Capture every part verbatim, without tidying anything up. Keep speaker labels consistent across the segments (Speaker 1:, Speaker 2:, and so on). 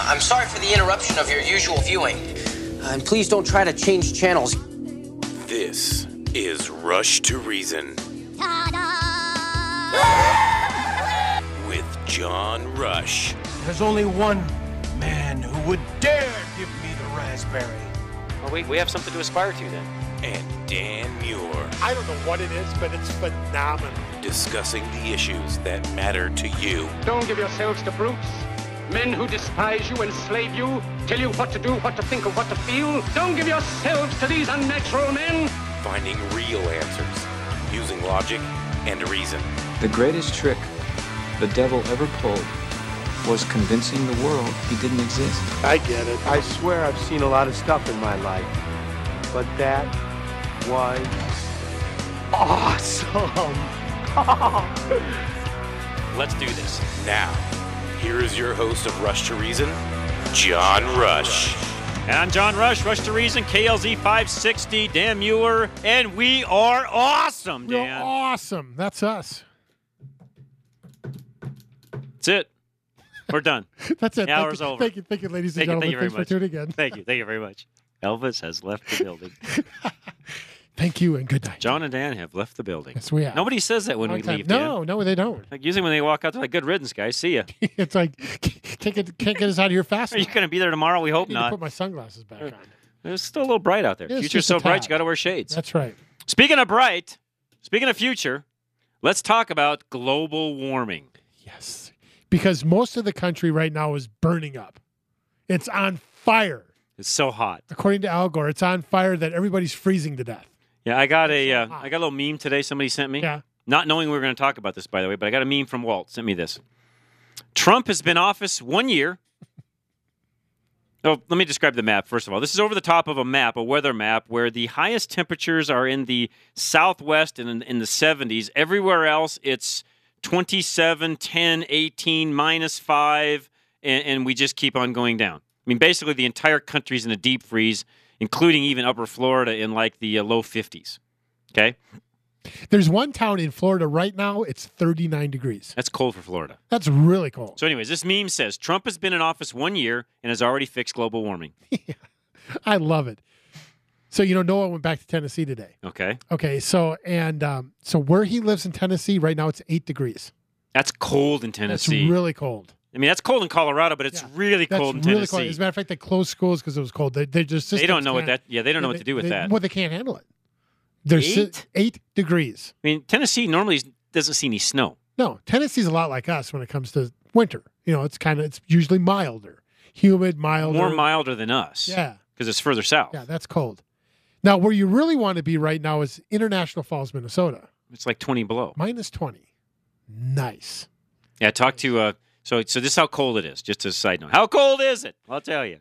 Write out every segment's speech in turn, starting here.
Speaker 1: I'm sorry for the interruption of your usual viewing. Uh, and please don't try to change channels.
Speaker 2: This is Rush to Reason. With John Rush.
Speaker 3: There's only one man who would dare give me the raspberry.
Speaker 4: Oh, we, we have something to aspire to then.
Speaker 2: And Dan Muir.
Speaker 5: I don't know what it is, but it's phenomenal.
Speaker 2: Discussing the issues that matter to you.
Speaker 6: Don't give yourselves to brutes. Men who despise you, enslave you, tell you what to do, what to think, or what to feel. Don't give yourselves to these unnatural men.
Speaker 2: Finding real answers, using logic and reason.
Speaker 7: The greatest trick the devil ever pulled was convincing the world he didn't exist.
Speaker 5: I get it.
Speaker 3: I swear I've seen a lot of stuff in my life, but that was awesome.
Speaker 4: Let's do this.
Speaker 2: Now, here is your host of Rush to Reason, John Rush.
Speaker 8: And I'm John Rush, Rush to Reason, K L Z five sixty, Dan Muir, and we are awesome,
Speaker 9: We're
Speaker 8: Dan.
Speaker 9: awesome. That's us.
Speaker 8: That's it. We're done.
Speaker 9: That's it.
Speaker 8: The
Speaker 9: thank
Speaker 8: hour's
Speaker 9: you.
Speaker 8: over.
Speaker 9: Thank you, thank you, ladies and
Speaker 8: Thank you,
Speaker 9: gentlemen.
Speaker 8: thank you very
Speaker 9: Thanks for
Speaker 8: much.
Speaker 9: tuning in.
Speaker 8: Thank you. Thank you very much. Elvis has left the building.
Speaker 9: Thank you and good night.
Speaker 8: John and Dan have left the building.
Speaker 9: Yes, we have.
Speaker 8: Nobody says that when
Speaker 9: Long
Speaker 8: we
Speaker 9: time.
Speaker 8: leave, Dan.
Speaker 9: No, no, they don't.
Speaker 8: Like usually when they walk out, they're like, good riddance, guys. See ya.
Speaker 9: It's like, can't get, can't get us out of here fast
Speaker 8: Are you
Speaker 9: enough.
Speaker 8: going to be there tomorrow? We
Speaker 9: I
Speaker 8: hope
Speaker 9: need to
Speaker 8: not.
Speaker 9: put my sunglasses back on.
Speaker 8: It's still a little bright out there.
Speaker 9: Yeah, it's
Speaker 8: Future's
Speaker 9: just a
Speaker 8: so bright,
Speaker 9: tad.
Speaker 8: you got to wear shades.
Speaker 9: That's right.
Speaker 8: Speaking of bright, speaking of future, let's talk about global warming.
Speaker 9: Yes. Because most of the country right now is burning up. It's on fire.
Speaker 8: It's so hot.
Speaker 9: According to Al Gore, it's on fire that everybody's freezing to death.
Speaker 8: Yeah, I got a,
Speaker 9: so
Speaker 8: uh,
Speaker 9: hot.
Speaker 8: I got a little meme today. Somebody sent me.
Speaker 9: Yeah.
Speaker 8: Not knowing we were going to talk about this, by the way, but I got a meme from Walt. Sent me this. Trump has been in office one year. Oh, let me describe the map first of all. This is over the top of a map, a weather map, where the highest temperatures are in the southwest and in, in the seventies. Everywhere else, it's twenty-seven, ten, eighteen, minus five, and, and we just keep on going down. I mean, basically, the entire country's in a deep freeze, including even upper Florida in like the uh, low fifties. Okay?
Speaker 9: There's one town in Florida right now, it's thirty-nine degrees.
Speaker 8: That's cold for Florida.
Speaker 9: That's really cold.
Speaker 8: So anyways, this meme says Trump has been in office one year and has already fixed global warming.
Speaker 9: I love it. So, you know, Noah went back to Tennessee today.
Speaker 8: Okay.
Speaker 9: Okay, so, and um, so where he lives in Tennessee right now, it's eight degrees.
Speaker 8: That's cold in
Speaker 9: That's
Speaker 8: Tennessee.
Speaker 9: really cold.
Speaker 8: I mean, that's cold in Colorado, but it's
Speaker 9: Yeah.
Speaker 8: really
Speaker 9: That's
Speaker 8: cold in
Speaker 9: really
Speaker 8: Tennessee.
Speaker 9: cold. As a matter of fact, they closed schools because it was cold. They, they just
Speaker 8: They don't know what that. Yeah, they don't know what to do with
Speaker 9: they,
Speaker 8: that.
Speaker 9: Well, they can't handle it. There's si-
Speaker 8: Eight?
Speaker 9: eight degrees.
Speaker 8: I mean, Tennessee normally doesn't see any snow.
Speaker 9: No, Tennessee's a lot like us when it comes to winter. You know, it's kind of it's usually milder, humid, milder,
Speaker 8: More milder than us.
Speaker 9: Yeah,
Speaker 8: because it's further south.
Speaker 9: yeah, that's cold. Now, where you really want to be right now is International Falls, Minnesota,
Speaker 8: It's like twenty below.
Speaker 9: minus twenty. Nice.
Speaker 8: Yeah, talk to. Uh, so, so this is how cold it is. Just as a side note, how cold is it? I'll tell you.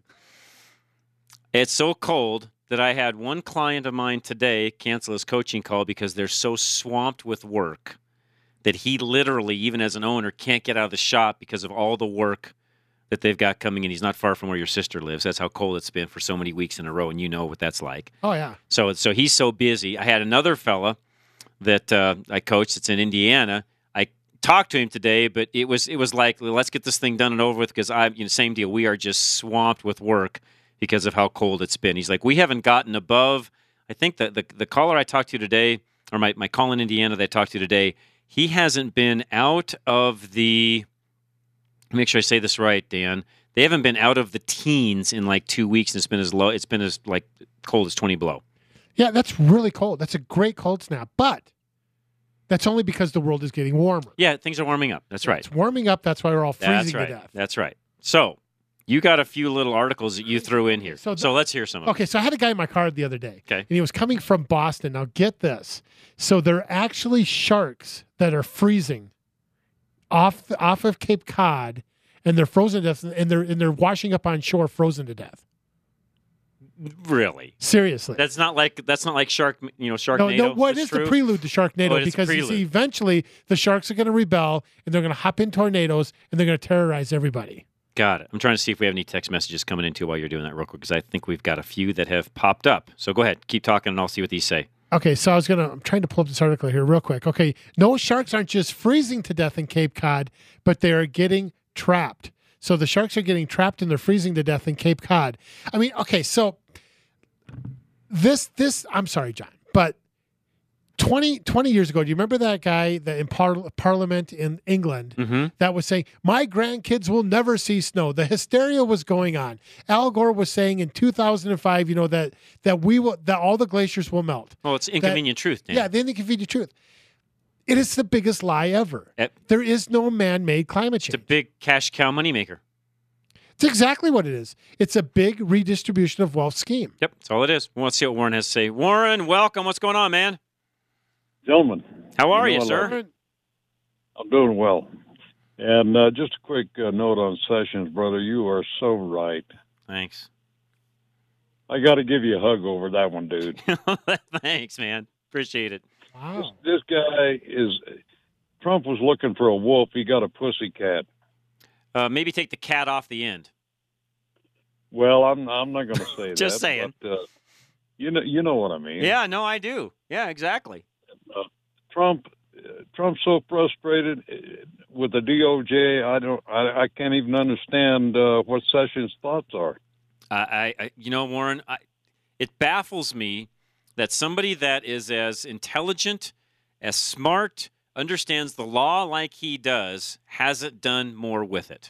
Speaker 8: It's so cold that I had one client of mine today cancel his coaching call because they're so swamped with work that he literally, even as an owner, can't get out of the shop because of all the work that they've got coming in. He's not far from where your sister lives. That's how cold it's been for so many weeks in a row, and you know what that's like.
Speaker 9: Oh yeah.
Speaker 8: So, so he's so busy. I had another fella that uh, I coached that's in Indiana. I talked to him today, but it was it was like, let's get this thing done and over with because I, you know, same deal. We are just swamped with work because of how cold it's been. He's like, we haven't gotten above, I think that the, the caller I talked to today, or my, my call in Indiana that I talked to today, he hasn't been out of the, make sure I say this right, Dan, they haven't been out of the teens in like two weeks, and it's been as low, it's been as like cold as twenty below.
Speaker 9: Yeah, that's really cold. That's a great cold snap, but that's only because the world is getting warmer.
Speaker 8: Yeah, things are warming up. That's right.
Speaker 9: It's warming up. That's why we're all freezing
Speaker 8: That's right.
Speaker 9: to death.
Speaker 8: That's right. So, you got a few little articles that you threw in here. So,
Speaker 9: So the-
Speaker 8: let's hear some of them.
Speaker 9: Okay, so I had a guy in my car the other day.
Speaker 8: Okay.
Speaker 9: And he was coming from Boston. Now get this. So there are actually sharks that are freezing off the, off of Cape Cod, and they're frozen to death, and they're and they're washing up on shore, frozen to death.
Speaker 8: Really?
Speaker 9: Seriously.
Speaker 8: That's not like that's not like shark, you know,
Speaker 9: no,
Speaker 8: Sharknado.
Speaker 9: no. What
Speaker 8: That's
Speaker 9: is
Speaker 8: true?
Speaker 9: the prelude to Sharknado?
Speaker 8: Oh, it is the
Speaker 9: because you see,
Speaker 8: prelude.
Speaker 9: eventually the sharks are going to rebel, and they're going to hop in tornadoes, and they're going to terrorize everybody.
Speaker 8: Got it. I'm trying to see if we have any text messages coming in too while you're doing that real quick because I think we've got a few that have popped up. So go ahead, keep talking, and I'll see what these say.
Speaker 9: Okay, so I was gonna. I'm trying to pull up this article here real quick. Okay, no, sharks aren't just freezing to death in Cape Cod, but they are getting trapped. So the sharks are getting trapped and they're freezing to death in Cape Cod. I mean, okay, so this, this, I'm sorry, John, but twenty, twenty years ago, do you remember that guy that in par- Parliament in England
Speaker 8: Mm-hmm.
Speaker 9: that was saying, my grandkids will never see snow? The hysteria was going on. Al Gore was saying in two thousand five, you know, that that we will, that all the glaciers will melt.
Speaker 8: Well, it's inconvenient
Speaker 9: That-
Speaker 8: truth, Dan.
Speaker 9: Yeah, the inconvenient truth. It is the biggest lie ever.
Speaker 8: Yep.
Speaker 9: There is no man-made climate
Speaker 8: It's
Speaker 9: change.
Speaker 8: a big cash cow moneymaker.
Speaker 9: It's exactly what it is. It's a big redistribution of wealth scheme.
Speaker 8: Yep, that's all it is. We want to see what Warren has to say. Warren, welcome. What's going on, man?
Speaker 10: Gentlemen.
Speaker 8: How are
Speaker 10: know
Speaker 8: you,
Speaker 10: I
Speaker 8: sir?
Speaker 10: love it. I'm doing well. And uh, just a quick uh, note on Sessions, brother. You are so right.
Speaker 8: Thanks.
Speaker 10: I got to give you a hug over that one, dude.
Speaker 8: Thanks, man. Appreciate it.
Speaker 9: Wow.
Speaker 10: This guy is, Trump was looking for a wolf. He got a pussy cat.
Speaker 8: Uh, maybe take the cat off the end.
Speaker 10: Well, I'm I'm not going to say that.
Speaker 8: Just saying.
Speaker 10: But, uh, you know, you know what I mean.
Speaker 8: Yeah, no, I do. Yeah, exactly.
Speaker 10: Uh, Trump, uh, Trump's so frustrated uh, with the D O J. I don't. I, I can't even understand uh, what Sessions' thoughts are.
Speaker 8: I, I, you know, Warren, I, it baffles me that somebody that is as intelligent, as smart, understands the law like he does, hasn't done more with it.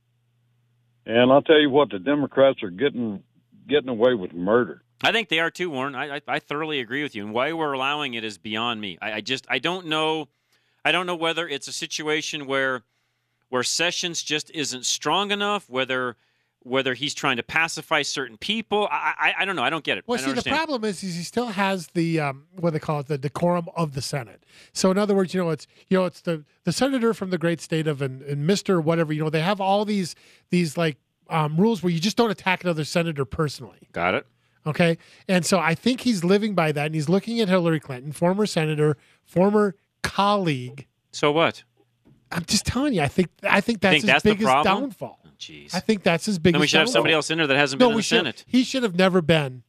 Speaker 10: And I'll tell you what, the Democrats are getting getting away with murder.
Speaker 8: I think they are too, Warren. I, I, I thoroughly agree with you. And why we're allowing it is beyond me. I, I just I don't know. I don't know whether it's a situation where where Sessions just isn't strong enough, whether whether he's trying to pacify certain people. I I, I don't know. I don't get it.
Speaker 9: Well,
Speaker 8: I don't
Speaker 9: see,
Speaker 8: understand.
Speaker 9: the problem is, is he still has the um, what they call it, the decorum of the Senate. So, in other words, you know, it's you know, it's the, the senator from the great state of and, and Mister whatever. You know, they have all these these like um, rules where you just don't attack another senator personally.
Speaker 8: Got it.
Speaker 9: Okay, and so I think he's living by that, and he's looking at Hillary Clinton, former senator, former colleague.
Speaker 8: So what?
Speaker 9: I'm just telling you, I think I think that's
Speaker 8: Think
Speaker 9: his
Speaker 8: that's the
Speaker 9: biggest
Speaker 8: problem?
Speaker 9: downfall.
Speaker 8: Oh, jeez.
Speaker 9: I think that's his biggest.
Speaker 8: Then we should have
Speaker 9: downfall.
Speaker 8: somebody else in there that hasn't
Speaker 9: No,
Speaker 8: been in
Speaker 9: we
Speaker 8: the
Speaker 9: should.
Speaker 8: Senate.
Speaker 9: He should have never been,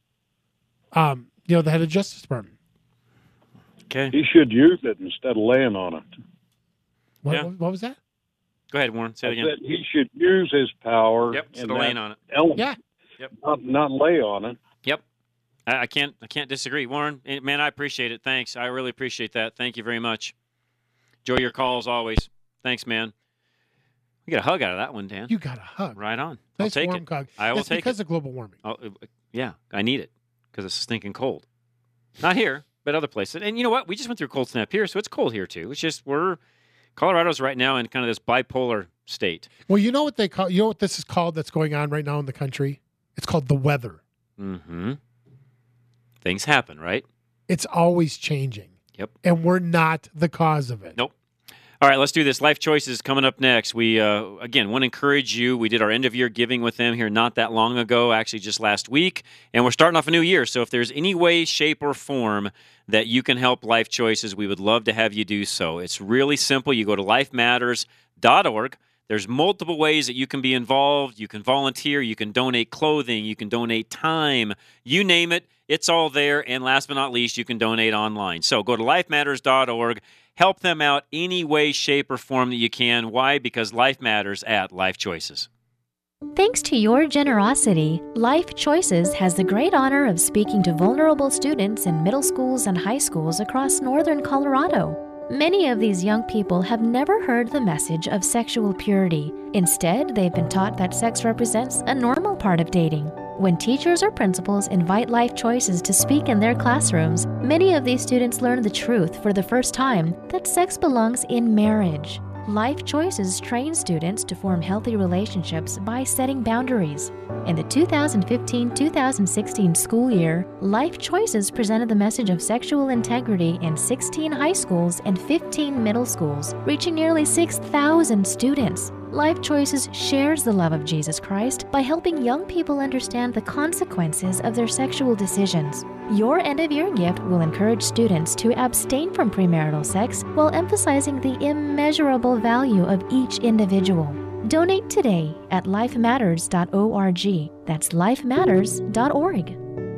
Speaker 9: um, you know, the head of Justice Department.
Speaker 8: Okay.
Speaker 10: He should use it instead of laying on it.
Speaker 9: What,
Speaker 8: Yeah.
Speaker 9: what was that?
Speaker 8: Go ahead, Warren. Say it
Speaker 10: I
Speaker 8: again.
Speaker 10: said he should use his power.
Speaker 8: Yep,
Speaker 10: in
Speaker 8: instead of laying
Speaker 10: that
Speaker 8: on it.
Speaker 10: element,
Speaker 9: Yeah.
Speaker 8: Yep.
Speaker 10: Not, not lay on it.
Speaker 8: Yep. I, I can't. I can't disagree, Warren. eh, Man, I appreciate it. Thanks. I really appreciate that. Thank you very much. Enjoy your calls always. Thanks, man. We get a hug out of that one, Dan.
Speaker 9: You got a hug.
Speaker 8: Right on.
Speaker 9: Nice
Speaker 8: I'll take
Speaker 9: warm
Speaker 8: it.
Speaker 9: hug.
Speaker 8: I will
Speaker 9: That's
Speaker 8: take
Speaker 9: because
Speaker 8: it.
Speaker 9: of global warming.
Speaker 8: I'll, uh, yeah, I need it because it's stinking cold. Not here, but other places. And you know what? We just went through a cold snap here, so it's cold here too. It's just we're Colorado's right now in kind of this bipolar state.
Speaker 9: Well, you know what they call. You know what this is called? That's going on right now in the country. It's called the weather.
Speaker 8: Mm-hmm. Things happen, right?
Speaker 9: It's always changing.
Speaker 8: Yep.
Speaker 9: And we're not the cause of it.
Speaker 8: Nope. All right, let's do this. Life Choices coming up next. We, uh, again, want to encourage you. We did our end-of-year giving with them here not that long ago, actually just last week, and we're starting off a new year. So if there's any way, shape, or form that you can help Life Choices, we would love to have you do so. It's really simple. You go to life matters dot org. There's multiple ways that you can be involved. You can volunteer. You can donate clothing. You can donate time. You name it. It's all there. And last but not least, you can donate online. So go to life matters dot org. Help them out any way, shape, or form that you can. Why? Because life matters at Life Choices.
Speaker 11: Thanks to your generosity, Life Choices has the great honor of speaking to vulnerable students in middle schools and high schools across northern Colorado. Many of these young people have never heard the message of sexual purity. Instead, they've been taught that sex represents a normal part of dating. When teachers or principals invite Life Choices to speak in their classrooms, many of these students learn the truth for the first time that sex belongs in marriage. Life Choices trains students to form healthy relationships by setting boundaries. In the two thousand fifteen two thousand sixteen school year, Life Choices presented the message of sexual integrity in sixteen high schools and fifteen middle schools, reaching nearly six thousand students. Life Choices shares the love of Jesus Christ by helping young people understand the consequences of their sexual decisions. Your end-of-year gift will encourage students to abstain from premarital sex while emphasizing the immeasurable value of each individual. Donate today at life matters dot org. That's life matters dot org.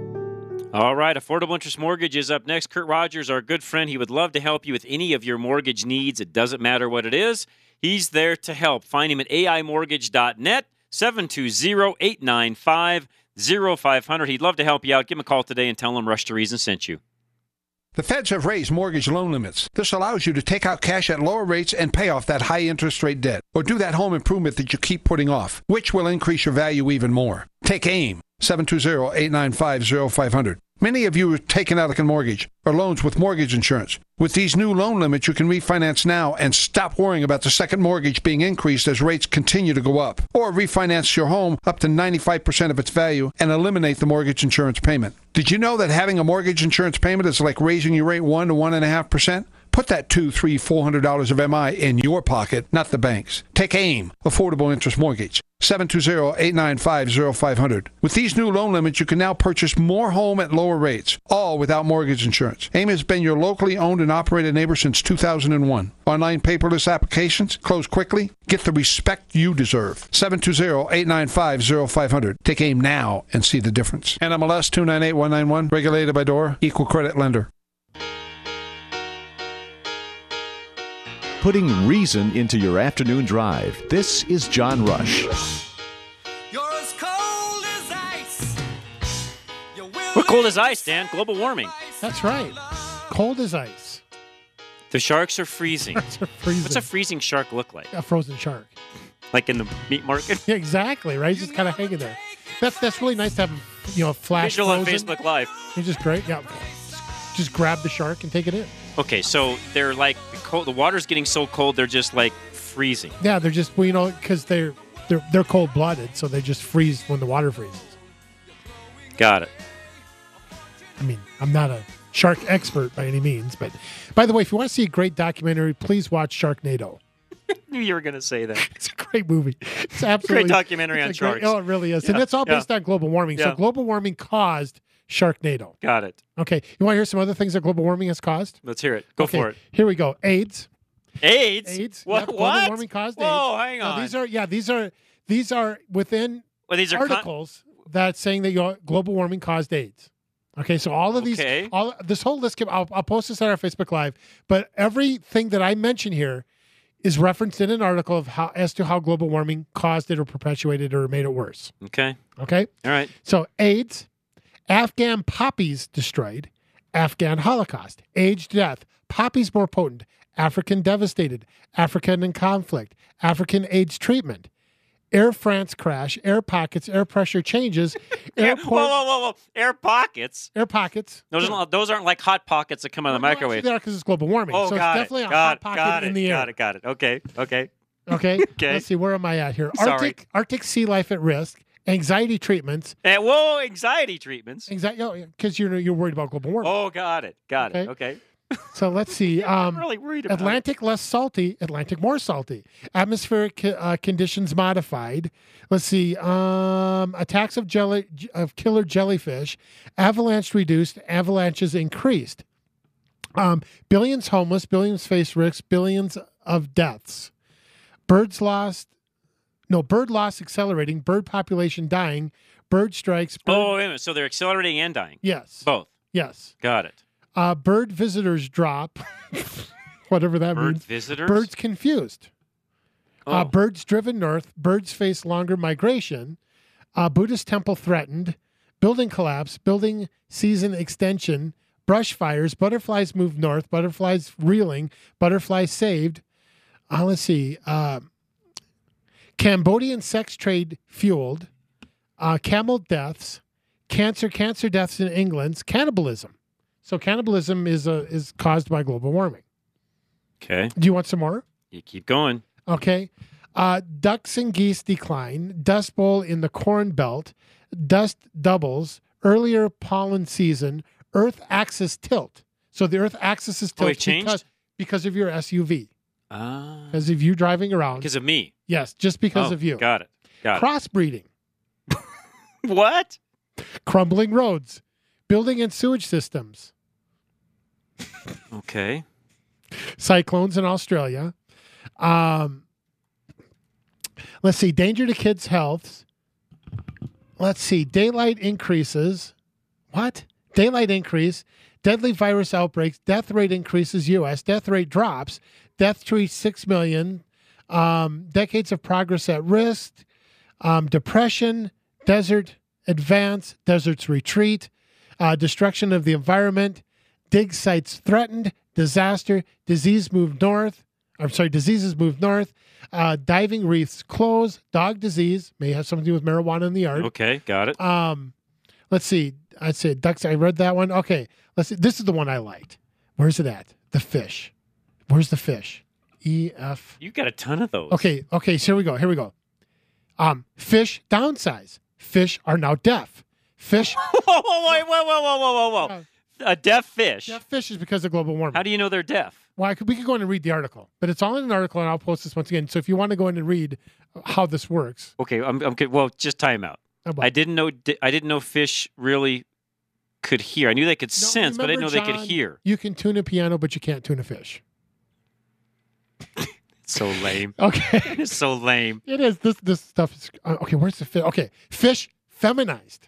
Speaker 8: All right, Affordable Interest Mortgage is up next. Kurt Rogers, our good friend, he would love to help you with any of your mortgage needs. It doesn't matter what it is. He's there to help. Find him at A I mortgage dot net, seven two zero, eight nine five, zero five zero zero. He'd love to help you out. Give him a call today and tell him Rush to Reason sent you.
Speaker 12: The feds have raised mortgage loan limits. This allows you to take out cash at lower rates and pay off that high interest rate debt, or do that home improvement that you keep putting off, which will increase your value even more. Take AIM, seven two zero, eight nine five, zero five zero zero. Many of you are taking out a mortgage or loans with mortgage insurance. With these new loan limits, you can refinance now and stop worrying about the second mortgage being increased as rates continue to go up. Or refinance your home up to ninety-five percent of its value and eliminate the mortgage insurance payment. Did you know that having a mortgage insurance payment is like raising your rate one to one and a half percent? Put that two, three, four hundred dollars of M I in your pocket, not the bank's. Take AIM, Affordable Interest Mortgage, seven two zero, eight nine five, zero five zero zero. With these new loan limits, you can now purchase more home at lower rates, all without mortgage insurance. AIM has been your locally owned and operated neighbor since two thousand one. Online paperless applications, close quickly. Get the respect you deserve. seven two zero, eight nine five, zero five zero zero. Take AIM now and see the difference. N M L S two nine eight one nine one, regulated by D O R A, equal credit lender.
Speaker 13: Putting reason into your afternoon drive. This is John Rush.
Speaker 8: We're cold as ice, Dan. Global warming.
Speaker 9: That's right. Cold as ice.
Speaker 8: The sharks are freezing.
Speaker 9: Sharks are freezing.
Speaker 8: What's a freezing shark look like?
Speaker 9: A frozen shark.
Speaker 8: Like in the meat market?
Speaker 9: Yeah, exactly, right? Just kind of hanging there. That's that's really nice to have, you know, flash
Speaker 8: Visual on
Speaker 9: frozen.
Speaker 8: Facebook Live.
Speaker 9: It's just great. Yeah. Just grab the shark and take it in.
Speaker 8: Okay, so they're like, the, cold, the water's getting so cold, they're just like freezing.
Speaker 9: Yeah, they're just, well, you know, because they're, they're, they're cold-blooded, so they just freeze when the water freezes.
Speaker 8: Got it.
Speaker 9: I mean, I'm not a shark expert by any means, but by the way, if you want to see a great documentary, please watch Sharknado.
Speaker 8: I knew you were going to say that.
Speaker 9: It's a great movie. It's absolutely
Speaker 8: great documentary on sharks.
Speaker 9: Great, oh, it really is.
Speaker 8: Yeah,
Speaker 9: And it's all based
Speaker 8: yeah.
Speaker 9: on global warming.
Speaker 8: Yeah.
Speaker 9: So global warming caused Sharknado.
Speaker 8: Got it.
Speaker 9: Okay. You want to hear some other things that global warming has caused?
Speaker 8: Let's hear it. Go
Speaker 9: okay.
Speaker 8: for it.
Speaker 9: Here we go. AIDS.
Speaker 8: AIDS?
Speaker 9: AIDS.
Speaker 8: What?
Speaker 9: Yep, global
Speaker 8: what?
Speaker 9: warming caused
Speaker 8: Whoa,
Speaker 9: AIDS.
Speaker 8: hang
Speaker 9: Now,
Speaker 8: on.
Speaker 9: these are, yeah, these are, these are within
Speaker 8: well, these are
Speaker 9: articles con- that saying that you know, global warming caused AIDS. Okay, so all of these,
Speaker 8: okay.
Speaker 9: all this whole list, I'll, I'll post this on our Facebook Live, but everything that I mention here is referenced in an article of how as to how global warming caused it or perpetuated it or made it worse.
Speaker 8: Okay.
Speaker 9: Okay?
Speaker 8: All right.
Speaker 9: So AIDS, Afghan poppies destroyed, Afghan Holocaust, aged death, poppies more potent, African devastated, African in conflict, African AIDS treatment, Air France crash, air pockets, air pressure changes, airport.
Speaker 8: Whoa, whoa, whoa, whoa. Air pockets?
Speaker 9: Air pockets.
Speaker 8: Those,
Speaker 9: yeah.
Speaker 8: aren't, those aren't like hot pockets that come out of the
Speaker 9: No,
Speaker 8: microwave.
Speaker 9: actually they are because it's global warming.
Speaker 8: Oh,
Speaker 9: so
Speaker 8: got
Speaker 9: it's
Speaker 8: it.
Speaker 9: definitely a
Speaker 8: got
Speaker 9: hot
Speaker 8: it.
Speaker 9: pocket
Speaker 8: got
Speaker 9: in
Speaker 8: it.
Speaker 9: the air.
Speaker 8: Got it, got it. Okay, okay.
Speaker 9: Okay.
Speaker 8: Okay.
Speaker 9: Let's see, where am I at here?
Speaker 8: Sorry.
Speaker 9: Arctic Arctic sea life at risk, anxiety treatments.
Speaker 8: And, whoa, anxiety treatments.
Speaker 9: Anxiety, because you're you're worried about global warming.
Speaker 8: Oh, got it. Got
Speaker 9: Okay.
Speaker 8: it. Okay.
Speaker 9: So let's see. Um,
Speaker 8: I'm really worried about
Speaker 9: Atlantic less salty, Atlantic more salty. Atmospheric uh, conditions modified. Let's see. Um, attacks of jelly of killer jellyfish. Avalanche reduced. Avalanches increased. Um, billions homeless. Billions face risks. Billions of deaths. Birds lost. No, bird loss accelerating. Bird population dying. Bird strikes. Bird,
Speaker 8: Oh, wait a minute. So they're accelerating and dying.
Speaker 9: yes.
Speaker 8: Both.
Speaker 9: Yes.
Speaker 8: Got it.
Speaker 9: Uh, bird visitors drop. Whatever that
Speaker 8: Bird
Speaker 9: means.
Speaker 8: visitors?
Speaker 9: Birds confused.
Speaker 8: Oh.
Speaker 9: Uh, birds driven north. Birds face longer migration. Uh, Buddhist temple threatened. Building collapse. Building season extension. Brush fires. Butterflies move north. Butterflies reeling. Butterflies saved. Uh, let's see. Uh, Cambodian sex trade fueled. Uh, camel deaths. Cancer. Cancer deaths in England. Cannibalism. So cannibalism is a, is caused by global warming.
Speaker 8: Okay.
Speaker 9: Do you want some more?
Speaker 8: You keep going.
Speaker 9: Okay. Uh, ducks and geese decline. Dust bowl in the corn belt. Dust doubles. Earlier pollen season. Earth axis tilt. So the Earth axis is
Speaker 8: Oh, it
Speaker 9: tilted
Speaker 8: changed?
Speaker 9: because, because of your S U V.
Speaker 8: Ah.
Speaker 9: Because of you driving around.
Speaker 8: Because of me.
Speaker 9: Yes, just because
Speaker 8: Oh,
Speaker 9: of you.
Speaker 8: Got it. Got
Speaker 9: Crossbreeding.
Speaker 8: it. What?
Speaker 9: Crumbling roads. Building and sewage systems.
Speaker 8: Okay.
Speaker 9: Cyclones in Australia. Um, let's see. Danger to kids' health. Let's see. Daylight increases. What? Daylight increase. Deadly virus outbreaks. Death rate increases. U S Death rate drops. Death to reach six million. Um, decades of progress at risk, um, depression, desert advance, deserts retreat, uh, destruction of the environment, dig sites threatened, disaster, disease moved north. I'm sorry, diseases moved north. Uh, diving reefs close. Dog disease may have something to do with marijuana in the yard.
Speaker 8: Okay, got it.
Speaker 9: Um, let's see. I'd say ducks. I read that one. Okay, let's see. This is the one I liked. Where's it at? The fish. Where's the fish? E F.
Speaker 8: You got a ton of those.
Speaker 9: Okay. Okay. So here we go. Here we go. Um, fish downsize. Fish are now deaf. Fish.
Speaker 8: whoa, whoa, whoa, whoa, whoa, whoa, whoa, whoa, whoa! A deaf fish.
Speaker 9: Deaf fish is because of global warming.
Speaker 8: How do you know they're deaf?
Speaker 9: Well, I could, we could go in and read the article, but it's all in an article, and I'll post this once again. So if you want to go in and read how this works,
Speaker 8: Okay, I'm, I'm good. Well, just time out. I didn't know. I didn't know fish really could hear. I knew they could
Speaker 9: No,
Speaker 8: sense, but I didn't know
Speaker 9: remember,
Speaker 8: they could
Speaker 9: John,
Speaker 8: hear.
Speaker 9: You can tune a piano, but you can't tune a fish.
Speaker 8: So lame.
Speaker 9: Okay,
Speaker 8: It's so lame.
Speaker 9: it is. This this stuff is uh, okay. Where's the fish? Okay, fish feminized.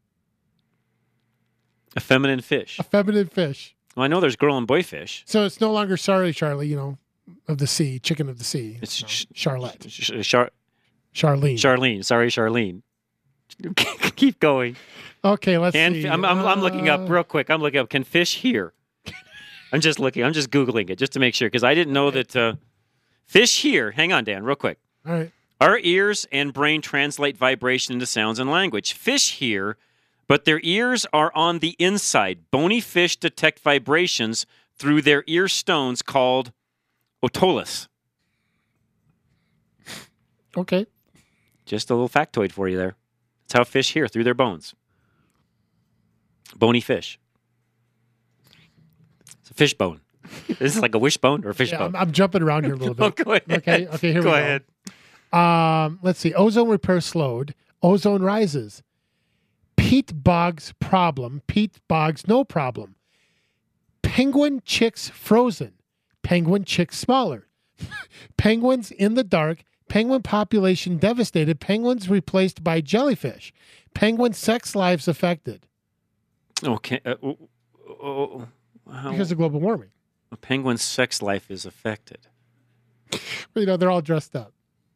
Speaker 8: A feminine fish.
Speaker 9: A feminine fish.
Speaker 8: Well, I know there's girl and boy fish.
Speaker 9: So it's no longer sorry, Charlie. You know, of the sea, chicken of the sea.
Speaker 8: It's
Speaker 9: No,
Speaker 8: sh-
Speaker 9: Charlotte.
Speaker 8: sh- Char-
Speaker 9: Charlene.
Speaker 8: Charlene. Sorry, Charlene. Keep going.
Speaker 9: Okay, let's
Speaker 8: Can,
Speaker 9: see.
Speaker 8: I'm, I'm, I'm looking up
Speaker 9: Uh,
Speaker 8: real quick. I'm looking up. Can fish hear? I'm just looking. I'm just Googling it just to make sure because I didn't know that uh, fish hear. Hang on, Dan, real quick.
Speaker 9: All right.
Speaker 8: Our ears and brain translate vibration into sounds and language. Fish hear, but their ears are on the inside. Bony fish detect vibrations through their ear stones called otoliths.
Speaker 9: Okay.
Speaker 8: Just a little factoid for you there. That's how fish hear, through their bones. Bony fish. It's a fish bone. This is like a wishbone or a fish
Speaker 9: Yeah,
Speaker 8: bone.
Speaker 9: I'm, I'm jumping around here a little
Speaker 8: Oh,
Speaker 9: bit.
Speaker 8: go ahead.
Speaker 9: Okay. Okay. Here
Speaker 8: Go
Speaker 9: we
Speaker 8: ahead.
Speaker 9: go. Um, let's see. Ozone repair slowed. Ozone rises. Peat bogs problem. Peat bogs no problem. Penguin chicks frozen. Penguin chicks smaller. Penguins in the dark. Penguin population devastated. Penguins replaced by jellyfish. Penguin sex lives affected
Speaker 8: Okay. Uh, oh, oh, how-
Speaker 9: because of global warming.
Speaker 8: a penguin's sex life is affected
Speaker 9: You know, they're all dressed up.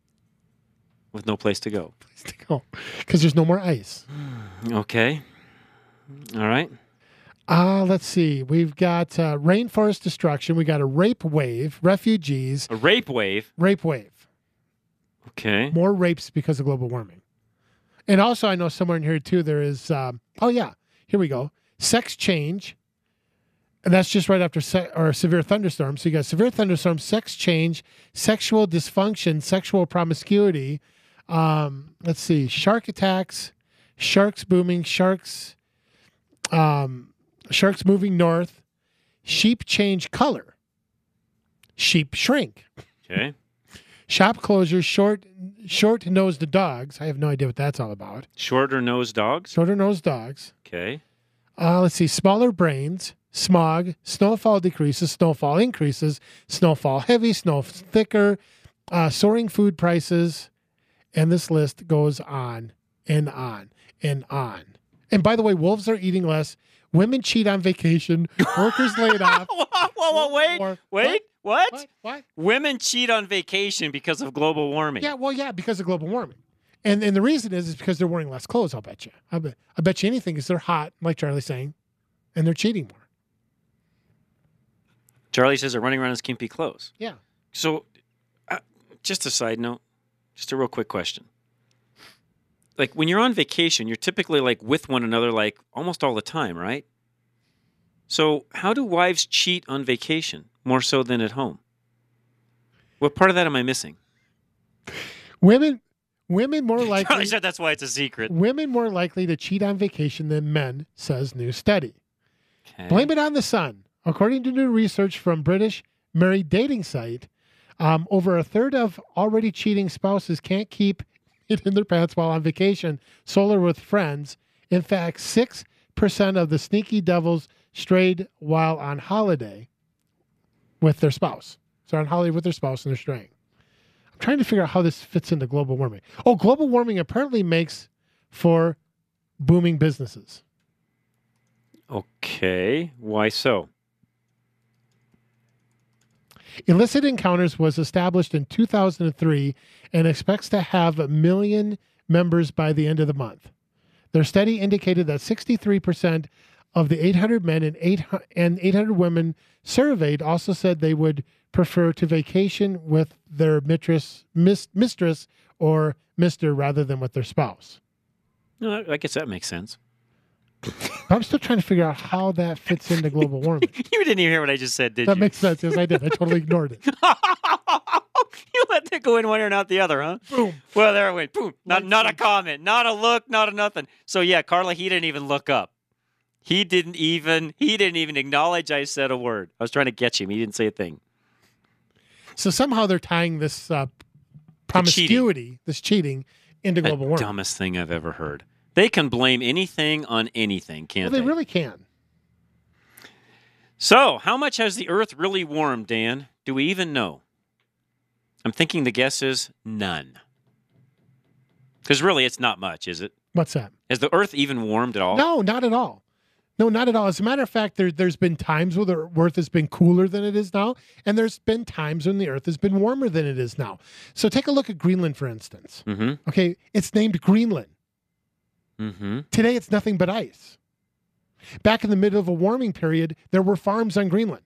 Speaker 8: with no place to go.
Speaker 9: Because there's no more ice.
Speaker 8: Okay. All right.
Speaker 9: Uh, let's see. We've got uh, rainforest destruction. We got a rape wave, refugees.
Speaker 8: A rape wave.
Speaker 9: Rape wave.
Speaker 8: Okay.
Speaker 9: More rapes because of global warming. And also, I know somewhere in here, too, there is, um, oh, yeah, here we go. Sex change. And that's just right after se- or severe thunderstorms. So you got severe thunderstorms, sex change, sexual dysfunction, sexual promiscuity. Um, let's see. Shark attacks, sharks booming, sharks, um, sharks moving north, sheep change color, sheep shrink.
Speaker 8: Okay.
Speaker 9: Shop closures, short, short-nosed dogs. I have no idea what that's all about.
Speaker 8: Shorter nosed dogs.
Speaker 9: Shorter-nosed dogs.
Speaker 8: Okay.
Speaker 9: Uh, let's see. Smaller brains, smog, snowfall decreases, snowfall increases, snowfall heavy, snow thicker, uh, soaring food prices, and this list goes on and on and on. And by the way, wolves are eating less. Women cheat on vacation. Workers laid off.
Speaker 8: Whoa, whoa, whoa, wait,
Speaker 9: Or-
Speaker 8: wait, what?
Speaker 9: What? What?
Speaker 8: Women cheat on vacation because of global warming.
Speaker 9: Yeah, well, yeah, because of global warming. And and the reason is is because they're wearing less clothes, I'll bet you. I bet, I bet you anything is they're hot, like Charlie's saying, and they're cheating more.
Speaker 8: Charlie says they're running around in skimpy clothes.
Speaker 9: Yeah.
Speaker 8: So, uh, just a side note, just a real quick question. Like when you're on vacation, you're typically like with one another like almost all the time, right? So how do wives cheat on vacation more so than at home? What part of that am I missing?
Speaker 9: Women women more likely
Speaker 8: Charlie said that's why it's a secret.
Speaker 9: women more likely to cheat on vacation than men, says new study.
Speaker 8: Okay.
Speaker 9: Blame it on the sun. According to new research from British married dating site, um, over a third of already cheating spouses can't keep it in their pants while on vacation, solar with friends. In fact, six percent of the sneaky devils strayed while on holiday with their spouse. So they're on holiday with their spouse and they're straying. I'm trying to figure out how this fits into global warming. Oh, global warming apparently makes for booming businesses.
Speaker 8: Okay. Why so?
Speaker 9: Illicit Encounters was established in two thousand three and expects to have a million members by the end of the month. Their study indicated that sixty-three percent of the eight hundred men and eight hundred women surveyed also said they would prefer to vacation with their mistress, mis- mistress or mister rather than with their spouse.
Speaker 8: No, I guess that makes sense.
Speaker 9: I'm still trying to figure out how that fits into global warming.
Speaker 8: You didn't even hear what I just said, did
Speaker 9: that
Speaker 8: you?
Speaker 9: That makes sense. Yes, I did. I totally ignored it.
Speaker 8: You let that go in one ear and out the other, huh?
Speaker 9: Boom.
Speaker 8: Well, there it went. Boom. Not, not a comment, not a look, not a nothing. So yeah, Carla, he didn't even look up. He didn't even. He didn't even acknowledge I said a word. I was trying to catch him. He didn't say a thing.
Speaker 9: So somehow they're tying this uh, promiscuity, cheating. this cheating, into global warming.
Speaker 8: Dumbest thing I've ever heard. They can blame anything on anything, can't
Speaker 9: well, they?
Speaker 8: They
Speaker 9: really can.
Speaker 8: So, how much has the Earth really warmed, Dan? Do we even know? I'm thinking the guess is none. Because really, it's not much, is it?
Speaker 9: What's that?
Speaker 8: Has the Earth even warmed at all?
Speaker 9: No, not at all. No, not at all. As a matter of fact, there, there's been times where the Earth has been cooler than it is now, and there's been times when the Earth has been warmer than it is now. So take a look at Greenland, for instance.
Speaker 8: Mm-hmm.
Speaker 9: Okay, it's named Greenland.
Speaker 8: Mm-hmm.
Speaker 9: Today, it's nothing but ice. Back in the middle of a warming period, there were farms on Greenland.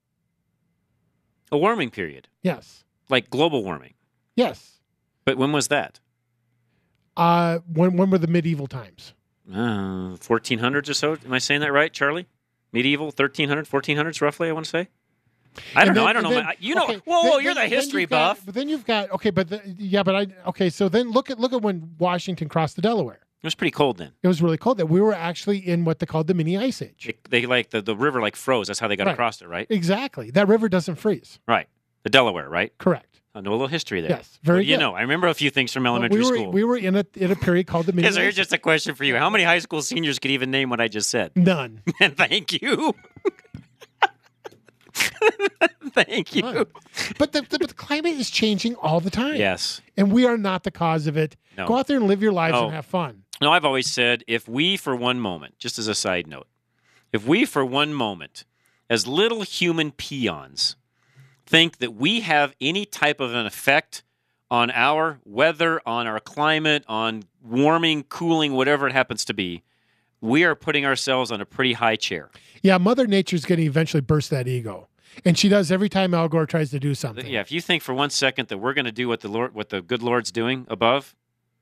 Speaker 8: A warming period?
Speaker 9: Yes.
Speaker 8: Like global warming?
Speaker 9: Yes.
Speaker 8: But when was that?
Speaker 9: Uh, when when were the medieval times?
Speaker 8: Uh, fourteen hundreds or so. Am I saying that right, Charlie? Medieval, thirteen hundred, fourteen hundreds roughly, I want to say? I don't
Speaker 9: then,
Speaker 8: know. I don't know.
Speaker 9: Then,
Speaker 8: my, you know,
Speaker 9: okay,
Speaker 8: whoa,
Speaker 9: then,
Speaker 8: whoa, you're
Speaker 9: then,
Speaker 8: the history
Speaker 9: then got,
Speaker 8: buff.
Speaker 9: But then you've got, okay, but the, yeah, but I, okay, so then look at look at when Washington crossed the Delaware.
Speaker 8: It was pretty cold then.
Speaker 9: It was really cold then. We were actually in what they called the mini ice age.
Speaker 8: It, they like the, the river like froze. That's how they got
Speaker 9: Right.
Speaker 8: across it, right?
Speaker 9: Exactly. That river doesn't freeze.
Speaker 8: Right. The Delaware, right?
Speaker 9: Correct.
Speaker 8: I know a little history there.
Speaker 9: Yes, very
Speaker 8: What do you
Speaker 9: good.
Speaker 8: know, I remember a few things from
Speaker 9: Well,
Speaker 8: elementary
Speaker 9: we were,
Speaker 8: school.
Speaker 9: We were in a in a period called the mini
Speaker 8: Okay, so
Speaker 9: ice
Speaker 8: here's
Speaker 9: age.
Speaker 8: just a question for you. How many high school seniors could even name what I just said?
Speaker 9: None.
Speaker 8: Thank you. Thank you.
Speaker 9: None. But the, the, but the climate is changing all the time.
Speaker 8: Yes.
Speaker 9: And we are not the cause of it.
Speaker 8: No.
Speaker 9: Go out there and live your lives
Speaker 8: No.
Speaker 9: and have fun.
Speaker 8: No, I've always said if we, for one moment, just as a side note, if we, for one moment, as little human peons, think that we have any type of an effect on our weather, on our climate, on warming, cooling, whatever it happens to be, we are putting ourselves on a pretty high chair.
Speaker 9: Yeah, Mother Nature's going to eventually burst that ego. And she does every time Al Gore tries to do something.
Speaker 8: Yeah, if you think for one second that we're going to do what the Lord, what the good Lord's doing above,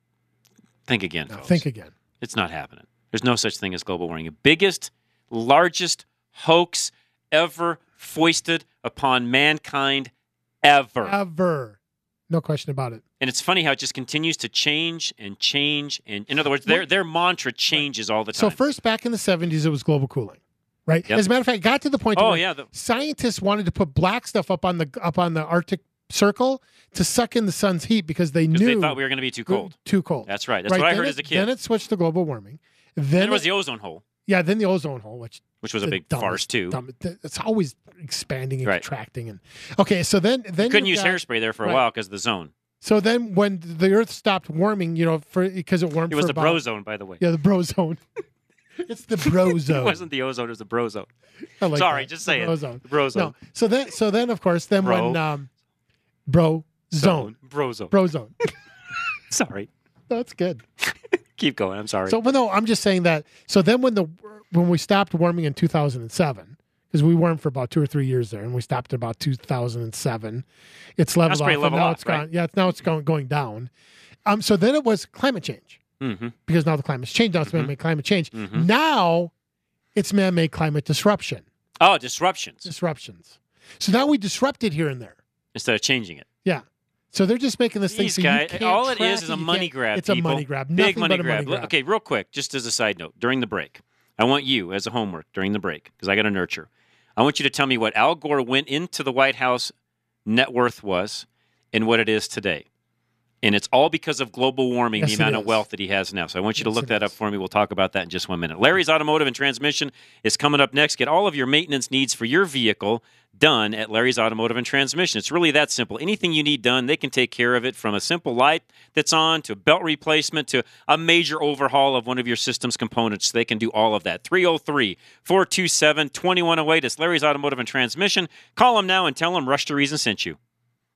Speaker 8: think again,
Speaker 9: No,
Speaker 8: folks.
Speaker 9: think again.
Speaker 8: It's not happening. There's no such thing as global warming. The biggest, largest hoax ever foisted upon mankind ever.
Speaker 9: Ever. No question about it.
Speaker 8: And it's funny how it just continues to change and change. And in other words, their their mantra changes all the
Speaker 9: So
Speaker 8: time.
Speaker 9: first, back in the seventies, it was global cooling, right?
Speaker 8: Yep.
Speaker 9: As a matter of fact, it got to the point
Speaker 8: Oh,
Speaker 9: where
Speaker 8: yeah, the-
Speaker 9: scientists wanted to put black stuff up on the up on the Arctic Circle to suck in the sun's heat because they
Speaker 8: Because
Speaker 9: knew
Speaker 8: they thought we were going to be too cold.
Speaker 9: Too cold.
Speaker 8: That's right. That's
Speaker 9: Right,
Speaker 8: what I
Speaker 9: then
Speaker 8: heard
Speaker 9: it-
Speaker 8: as a kid.
Speaker 9: Then it switched to global warming. Then
Speaker 8: Then it was
Speaker 9: it-
Speaker 8: the ozone hole,
Speaker 9: yeah, then the ozone hole, which
Speaker 8: which was a
Speaker 9: the
Speaker 8: big
Speaker 9: dumbest-
Speaker 8: farce too.
Speaker 9: dumb- it's always expanding and
Speaker 8: Right.
Speaker 9: contracting, and okay. So then, then
Speaker 8: You couldn't
Speaker 9: you've
Speaker 8: use
Speaker 9: got-
Speaker 8: hairspray there for a
Speaker 9: right.
Speaker 8: while because of the zone.
Speaker 9: So then, when the Earth stopped warming, you know, for because it warmed,
Speaker 8: It was
Speaker 9: for
Speaker 8: the
Speaker 9: about,
Speaker 8: bro zone, by the way.
Speaker 9: Yeah, the bro zone. It's the bro zone.
Speaker 8: It wasn't the ozone; it was the bro zone.
Speaker 9: I like
Speaker 8: Sorry,
Speaker 9: that.
Speaker 8: just
Speaker 9: The
Speaker 8: saying.
Speaker 9: bro zone.
Speaker 8: The bro zone.
Speaker 9: No. So then, so then, of course, then
Speaker 8: Bro.
Speaker 9: when um, bro zone,
Speaker 8: Bro zone.
Speaker 9: bro zone.
Speaker 8: Sorry.
Speaker 9: That's good.
Speaker 8: Keep going. I'm sorry.
Speaker 9: So, well, no, I'm just saying that. So then, when the when we stopped warming in two thousand seven, because we warmed for about two or three years there, and we stopped at about two thousand seven, it's leveled
Speaker 8: That's
Speaker 9: off.
Speaker 8: pretty
Speaker 9: and
Speaker 8: level
Speaker 9: now
Speaker 8: off,
Speaker 9: it's
Speaker 8: right?
Speaker 9: gone. Yeah, it's, now it's going going down. Um, so then it was climate change
Speaker 8: mm-hmm.
Speaker 9: because now the climate's changed. Now it's
Speaker 8: Mhm.
Speaker 9: man-made climate change.
Speaker 8: Mhm.
Speaker 9: Now it's man-made climate disruption.
Speaker 8: Oh, disruptions
Speaker 9: Disruptions. So now we disrupt it here and there.
Speaker 8: instead of changing it.
Speaker 9: Yeah. So they're just making this thing.
Speaker 8: These
Speaker 9: So
Speaker 8: guys,
Speaker 9: you can't
Speaker 8: all it
Speaker 9: track
Speaker 8: is is a
Speaker 9: you
Speaker 8: money
Speaker 9: can't-
Speaker 8: grab.
Speaker 9: It's a
Speaker 8: people.
Speaker 9: money grab.
Speaker 8: Big
Speaker 9: Nothing
Speaker 8: money
Speaker 9: but a
Speaker 8: grab.
Speaker 9: money grab.
Speaker 8: Okay, real quick, just as a side note, during the break, I want you as a homework during the break because I got to nurture. I want you to tell me what Al Gore went into the White House net worth was and what it is today. And it's all because of global warming,
Speaker 9: Yes,
Speaker 8: the
Speaker 9: it
Speaker 8: amount of
Speaker 9: is.
Speaker 8: wealth that he has now. So I want you to
Speaker 9: Yes,
Speaker 8: look
Speaker 9: it
Speaker 8: that up
Speaker 9: is.
Speaker 8: for me. We'll talk about that in just one minute. Larry's Automotive and Transmission is coming up next. Get all of your maintenance needs for your vehicle done at Larry's Automotive and Transmission. It's really that simple. Anything you need done, they can take care of it, from a simple light that's on to a belt replacement to a major overhaul of one of your system's components. They can do all of that. three oh three, four two seven, two one oh eight. It's Larry's Automotive and Transmission. Call them now and tell them Rush to Reason sent you.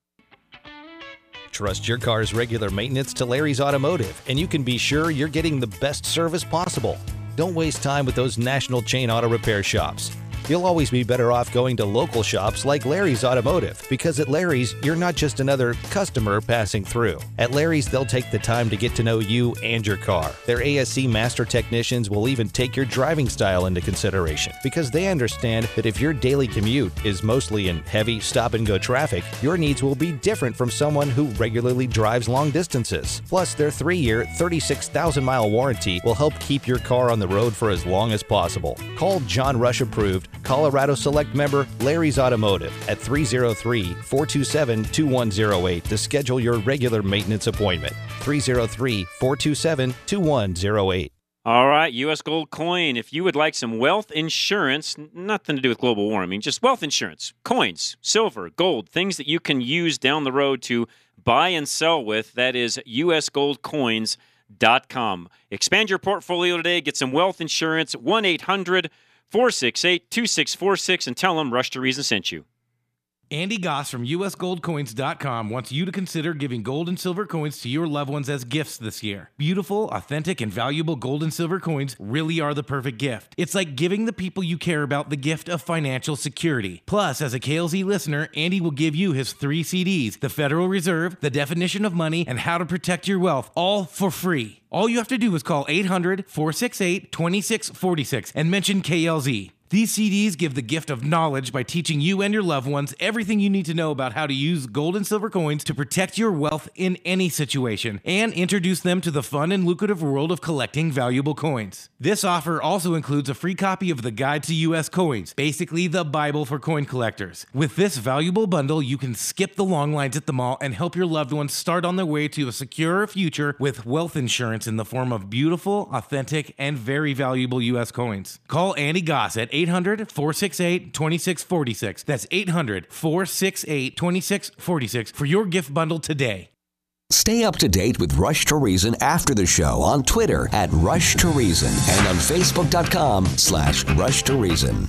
Speaker 14: Trust your car's regular maintenance to Larry's Automotive, and you can be sure you're getting the best service possible. Don't waste time with those national chain auto repair shops. You'll always be better off going to local shops like Larry's Automotive, because at Larry's, you're not just another customer passing through. At Larry's, they'll take the time to get to know you and your car. Their A S C master technicians will even take your driving style into consideration, because they understand that if your daily commute is mostly in heavy stop-and-go traffic, your needs will be different from someone who regularly drives long distances. Plus, their three-year, thirty-six thousand mile warranty will help keep your car on the road for as long as possible. Call John Rush Approved, Colorado Select member Larry's Automotive at three oh three, four two seven, two one oh eight to schedule your regular maintenance appointment. three oh three, four two seven, two one oh eight.
Speaker 8: All right, U S Gold Coin. If you would like some wealth insurance, n- nothing to do with global warming, just wealth insurance, coins, silver, gold, things that you can use down the road to buy and sell with, that is U S gold coins dot com. Expand your portfolio today. Get some wealth insurance. one eight hundred, four six eight, two six four six, and tell them Rush to Reason sent you.
Speaker 15: Andy Goss from U S gold coins dot com wants you to consider giving gold and silver coins to your loved ones as gifts this year. Beautiful, authentic, and valuable gold and silver coins really are the perfect gift. It's like giving the people you care about the gift of financial security. Plus, as a K L Z listener, Andy will give you his three C Ds, The Federal Reserve, The Definition of Money, and How to Protect Your Wealth, all for free. All you have to do is call eight hundred, four six eight, two six four six and mention K L Z. These C Ds give the gift of knowledge by teaching you and your loved ones everything you need to know about how to use gold and silver coins to protect your wealth in any situation, and introduce them to the fun and lucrative world of collecting valuable coins. This offer also includes a free copy of the Guide to U S Coins, basically the Bible for coin collectors. With this valuable bundle, you can skip the long lines at the mall and help your loved ones start on their way to a secure future with wealth insurance in the form of beautiful, authentic, and very valuable U S coins. Call Andy Goss at eight hundred, four six eight, two six four six. That's eight hundred, four six eight, two six four six for your gift bundle today.
Speaker 16: Stay up to date with Rush to Reason after the show on Twitter at Rush to Reason and on Facebook.com slash Rush to Reason.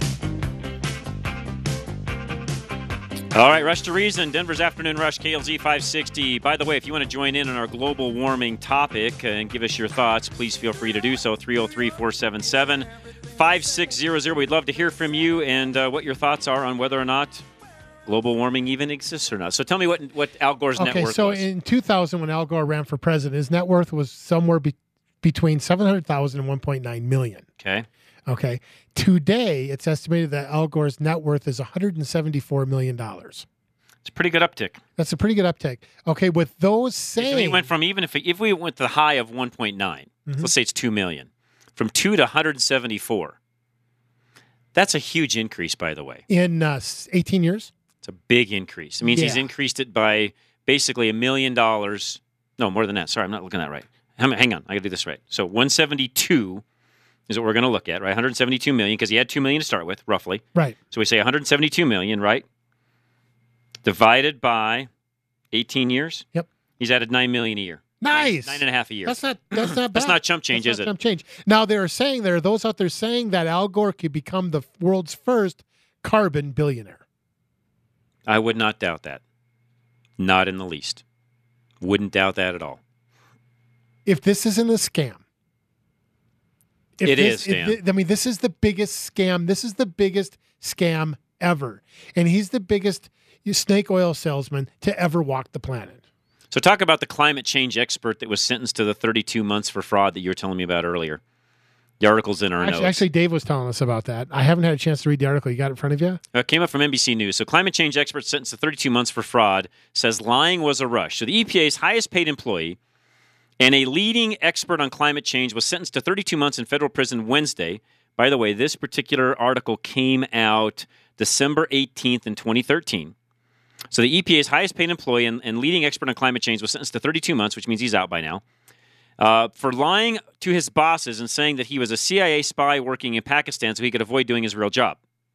Speaker 8: All right, Rush to Reason, Denver's Afternoon Rush, K L Z five sixty. By the way, if you want to join in on our global warming topic and give us your thoughts, please feel free to do so. three oh three, four seven seven, five six hundred. We'd love to hear from you and uh, what your thoughts are on whether or not global warming even exists or not. So tell me what what Al Gore's net
Speaker 9: Okay,
Speaker 8: worth
Speaker 9: so
Speaker 8: was.
Speaker 9: in two thousand, when Al Gore ran for president, his net worth was somewhere be- between seven hundred thousand and one point nine million.
Speaker 8: Okay.
Speaker 9: Okay. Today, it's estimated that Al Gore's net worth is one hundred seventy-four million dollars.
Speaker 8: It's a pretty good uptick.
Speaker 9: That's a pretty good uptick. Okay, with those
Speaker 8: So
Speaker 9: saying...
Speaker 8: we went from, even if if we went to the high of one point nine,
Speaker 9: Mhm.
Speaker 8: let's say it's two million, from two to one hundred seventy-four. That's a huge increase, by the way.
Speaker 9: In uh, eighteen years?
Speaker 8: It's a big increase. It means he's
Speaker 9: Yeah.
Speaker 8: increased it by basically a million dollars. No, more than that. Sorry, I'm not looking at that right. Hang hang on, I got to do this right. So one seventy-two is what we're going to look at, right? one hundred seventy-two million, because he had two million to start with, roughly.
Speaker 9: Right.
Speaker 8: So we say one hundred seventy-two million, right? Divided by eighteen years.
Speaker 9: Yep.
Speaker 8: He's added nine million a year.
Speaker 9: Nice.
Speaker 8: Nine, nine and a half a year.
Speaker 9: That's not that's not bad.
Speaker 8: That's not chump change,
Speaker 9: That's
Speaker 8: is
Speaker 9: not
Speaker 8: it?
Speaker 9: Chump change. Now there are saying there are those out there saying that Al Gore could become the world's first carbon billionaire.
Speaker 8: I would not doubt that. Not in the least. Wouldn't doubt that at all.
Speaker 9: If this isn't a scam. If
Speaker 8: It
Speaker 9: this,
Speaker 8: is,
Speaker 9: if
Speaker 8: Dan.
Speaker 9: thi- I mean, this is the biggest scam. This is the biggest scam ever. And he's the biggest snake oil salesman to ever walk the planet.
Speaker 8: So talk about the climate change expert that was sentenced to the thirty-two months for fraud that you were telling me about earlier. The article's in our
Speaker 9: Actually,
Speaker 8: notes.
Speaker 9: actually, Dave was telling us about that. I haven't had a chance to read the article. You got it in front of you?
Speaker 8: It came up from N B C News. So climate change expert sentenced to thirty-two months for fraud says lying was a rush. So the E P A's highest paid employee and a leading expert on climate change was sentenced to thirty-two months in federal prison Wednesday. By the way, this particular article came out December eighteenth in twenty thirteen So the E P A's highest-paid employee and, and leading expert on climate change was sentenced to thirty-two months, which means he's out by now, uh, for lying to his bosses and saying that he was a C I A spy working in Pakistan so he could avoid doing his real job.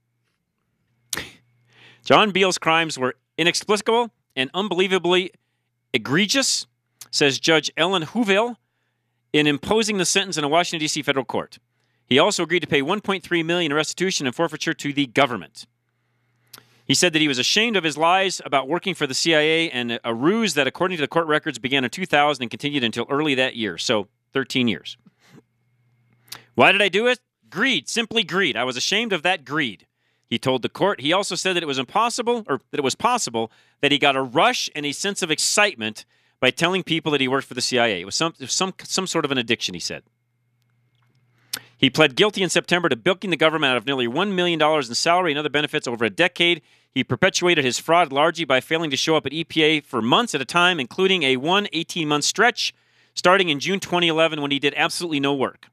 Speaker 8: John Beale's crimes were inexplicable and unbelievably egregious, says Judge Ellen Houville, in imposing the sentence in a Washington, D C federal court. He also agreed to pay one point three million dollars in restitution and forfeiture to the government. He said that he was ashamed of his lies about working for the C I A and a ruse that, according to the court records, began in two thousand and continued until early that year, so thirteen years. Why did I do it? Greed, simply greed. I was ashamed of that greed, he told the court. He also said that it was impossible, or that it was possible, that he got a rush and a sense of excitement by telling people that he worked for the C I A. It was some, some, some sort of an addiction, he said. He pled guilty in September to bilking the government out of nearly one million dollars in salary and other benefits over a decade. He perpetuated his fraud largely by failing to show up at E P A for months at a time, including a one eighteen-month stretch starting in June twenty eleven when he did absolutely no work.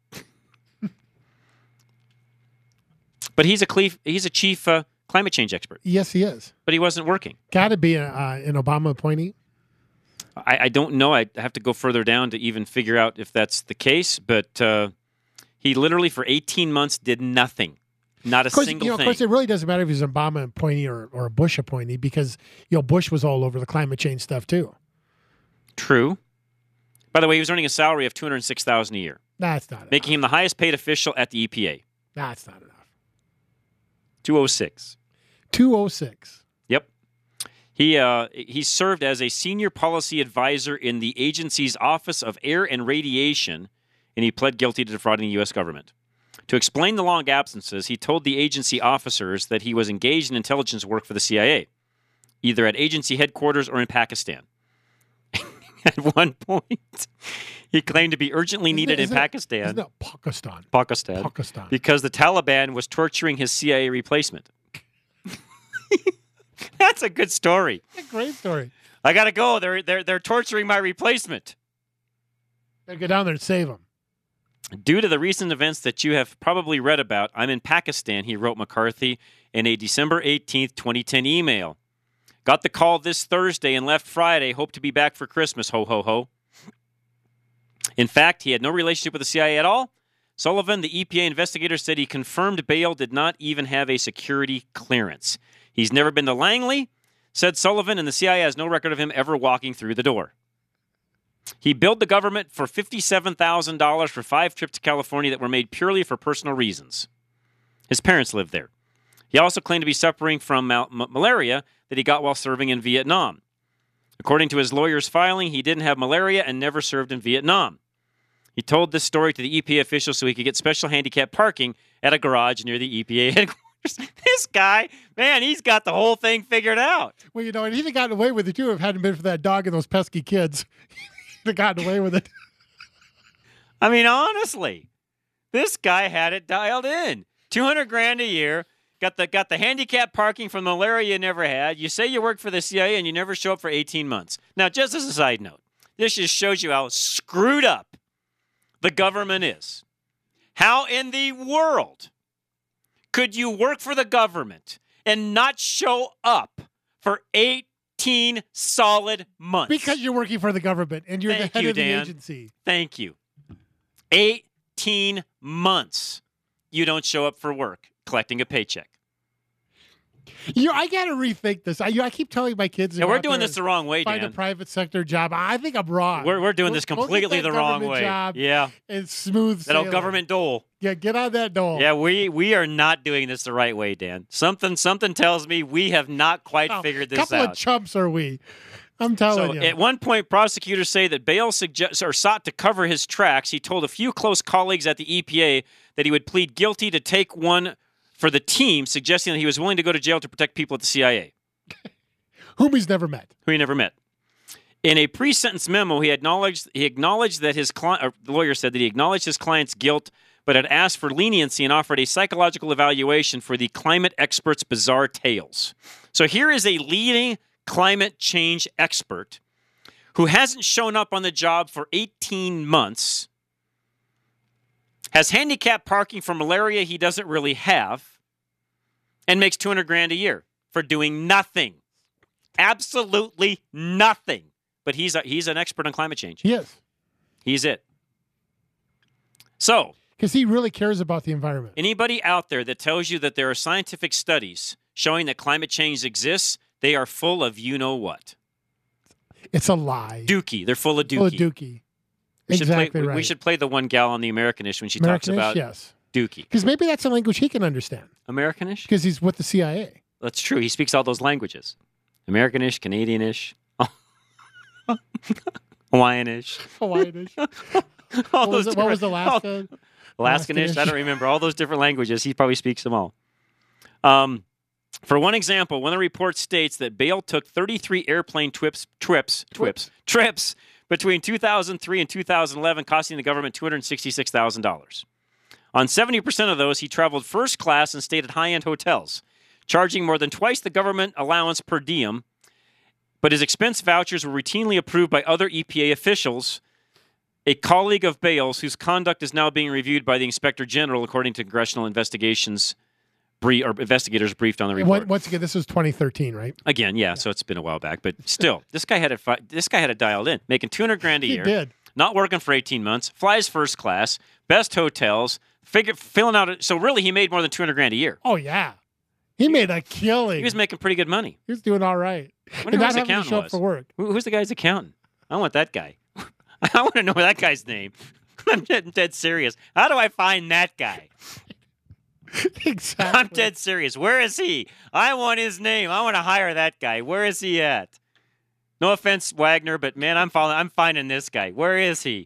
Speaker 8: But he's a, cleaf, he's a chief uh, climate change expert.
Speaker 9: Yes, he is.
Speaker 8: But he wasn't working.
Speaker 9: Got to be a, uh, an Obama appointee.
Speaker 8: I, I don't know. I have to go further down to even figure out if that's the case, but... Uh, He literally, for eighteen months, did nothing. Not a
Speaker 9: of course,
Speaker 8: single
Speaker 9: you know,
Speaker 8: thing.
Speaker 9: Of course, it really doesn't matter if he's an Obama appointee or, or a Bush appointee because, you know, Bush was all over the climate change stuff, too.
Speaker 8: True. By the way, he was earning a salary of two hundred six thousand dollars a year.
Speaker 9: That's not enough.
Speaker 8: Making him the highest paid official at the E P A.
Speaker 9: That's not enough.
Speaker 8: two oh six.
Speaker 9: two oh six.
Speaker 8: Yep. He, uh, he served as a senior policy advisor in the agency's Office of Air and Radiation, and he pled guilty to defrauding the U S government. To explain the long absences, he told the agency officers that he was engaged in intelligence work for the C I A, either at agency headquarters or in Pakistan. At one point, he claimed to be urgently needed
Speaker 9: isn't
Speaker 8: in
Speaker 9: it,
Speaker 8: Pakistan.
Speaker 9: Isn't it Pakistan?
Speaker 8: Pakistan.
Speaker 9: Pakistan.
Speaker 8: Because the Taliban was torturing his C I A replacement. That's a good story.
Speaker 9: A great story.
Speaker 8: I got to go. They're, they're, they're torturing my replacement.
Speaker 9: Better go down there and save him.
Speaker 8: Due to the recent events that you have probably read about, I'm in Pakistan, he wrote McCarthy in a December eighteenth, twenty ten email. Got the call this Thursday and left Friday. Hope to be back for Christmas, ho, ho, ho. In fact, he had no relationship with the C I A at all. Sullivan, the E P A investigator, said he confirmed Bale did not even have a security clearance. He's never been to Langley, said Sullivan, and the C I A has no record of him ever walking through the door. He billed the government for fifty-seven thousand dollars for five trips to California that were made purely for personal reasons. His parents lived there. He also claimed to be suffering from mal- m- malaria that he got while serving in Vietnam. According to his lawyer's filing, he didn't have malaria and never served in Vietnam. He told this story to the E P A officials so he could get special handicap parking at a garage near the E P A headquarters. This guy, man, he's got the whole thing figured out.
Speaker 9: Well, you know, and he'd have gotten away with it, too, if it hadn't been for that dog and those pesky kids. He'd have gotten away with it.
Speaker 8: I mean, honestly, this guy had it dialed in. two hundred grand a year, got the got the handicap parking from malaria you never had. You say you work for the C I A and you never show up for eighteen months. Now, just as a side note, this just shows you how screwed up the government is. How in the world could you work for the government and not show up for eighteen solid months?
Speaker 9: Because you're working for the government and you're
Speaker 8: Thank
Speaker 9: the head
Speaker 8: you,
Speaker 9: of the
Speaker 8: Dan.
Speaker 9: agency.
Speaker 8: Thank you. eighteen months you don't show up for work, collecting a paycheck.
Speaker 9: You know, I got to rethink this. I, you know, I keep telling my kids.
Speaker 8: Yeah, we're doing this the wrong way,
Speaker 9: Find
Speaker 8: Dan.
Speaker 9: a private sector job. I think I'm wrong.
Speaker 8: We're, we're doing this
Speaker 9: Go- go get
Speaker 8: completely
Speaker 9: that
Speaker 8: the wrong
Speaker 9: government
Speaker 8: way.
Speaker 9: job
Speaker 8: Yeah.
Speaker 9: and smooth
Speaker 8: That old
Speaker 9: sailing.
Speaker 8: government dole.
Speaker 9: Yeah, get on that dole.
Speaker 8: Yeah, we, we are not doing this the right way, Dan. Something something tells me we have not quite
Speaker 9: Oh,
Speaker 8: figured this
Speaker 9: couple
Speaker 8: out.
Speaker 9: of chumps are we? I'm telling
Speaker 8: So
Speaker 9: you.
Speaker 8: at one point, prosecutors say that Bale suggests or sought to cover his tracks. He told a few close colleagues at the E P A that he would plead guilty to take one for the team, suggesting that he was willing to go to jail to protect people at the C I A.
Speaker 9: Whom he's never met.
Speaker 8: Who he never met. In a pre-sentence memo, he acknowledged he acknowledged that his client, the lawyer said that he acknowledged his client's guilt, but had asked for leniency and offered a psychological evaluation for the climate expert's bizarre tales. So here is a leading climate change expert who hasn't shown up on the job for eighteen months, has handicap parking for malaria he doesn't really have, and makes two hundred grand a year for doing nothing. Absolutely nothing. But he's a, he's an expert on climate change.
Speaker 9: He is.
Speaker 8: He's it. So,
Speaker 9: because he really cares about the environment.
Speaker 8: Anybody out there that tells you that there are scientific studies showing that climate change exists, they are full of you know what.
Speaker 9: It's a lie.
Speaker 8: Dookie. They're full of dookie.
Speaker 9: Full of dookie.
Speaker 8: We should
Speaker 9: exactly
Speaker 8: play, we,
Speaker 9: right.
Speaker 8: we should play the one gal on the Americanish when she
Speaker 9: Americanish,
Speaker 8: talks about
Speaker 9: yes.
Speaker 8: dookie.
Speaker 9: Because maybe that's a language he can understand.
Speaker 8: Americanish?
Speaker 9: Because he's with the C I A.
Speaker 8: That's true. He speaks all those languages. Americanish, Canadianish, Hawaiianish.
Speaker 9: Hawaiianish.
Speaker 8: all
Speaker 9: what, was it, what was Alaska?
Speaker 8: Alaskanish. I don't remember. All those different languages. He probably speaks them all. Um, for one example, one of the reports states that Bale took thirty-three airplane trips, trips, trips, trips between two thousand three and two thousand eleven, costing the government two hundred sixty-six thousand dollars. On seventy percent of those, he traveled first class and stayed at high-end hotels, charging more than twice the government allowance per diem. But his expense vouchers were routinely approved by other E P A officials, a colleague of Bale's whose conduct is now being reviewed by the Inspector General, according to congressional investigations brief, or investigators briefed on the report.
Speaker 9: Once again, this was twenty thirteen, right?
Speaker 8: Again, yeah, yeah. So it's been a while back, but still, this guy had it. Fi- this guy had it dialed in, making two hundred grand a
Speaker 9: he
Speaker 8: year.
Speaker 9: Did.
Speaker 8: Not working for eighteen months, flies first class, best hotels, figure filling out. So really, he made more than two hundred grand a year.
Speaker 9: Oh yeah, he made a killing.
Speaker 8: He was making pretty good money.
Speaker 9: He was doing all right.
Speaker 8: I wonder who his accountant
Speaker 9: show up
Speaker 8: was.
Speaker 9: for work.
Speaker 8: Who, who's the guy's accountant? I want that guy. I want to know that guy's name. I'm dead, dead serious. How do I find that guy?
Speaker 9: Exactly.
Speaker 8: I'm dead serious. Where is he? I want his name. I want to hire that guy. Where is he at? No offense, Wagner, but man, I'm following, I'm finding this guy. Where is he?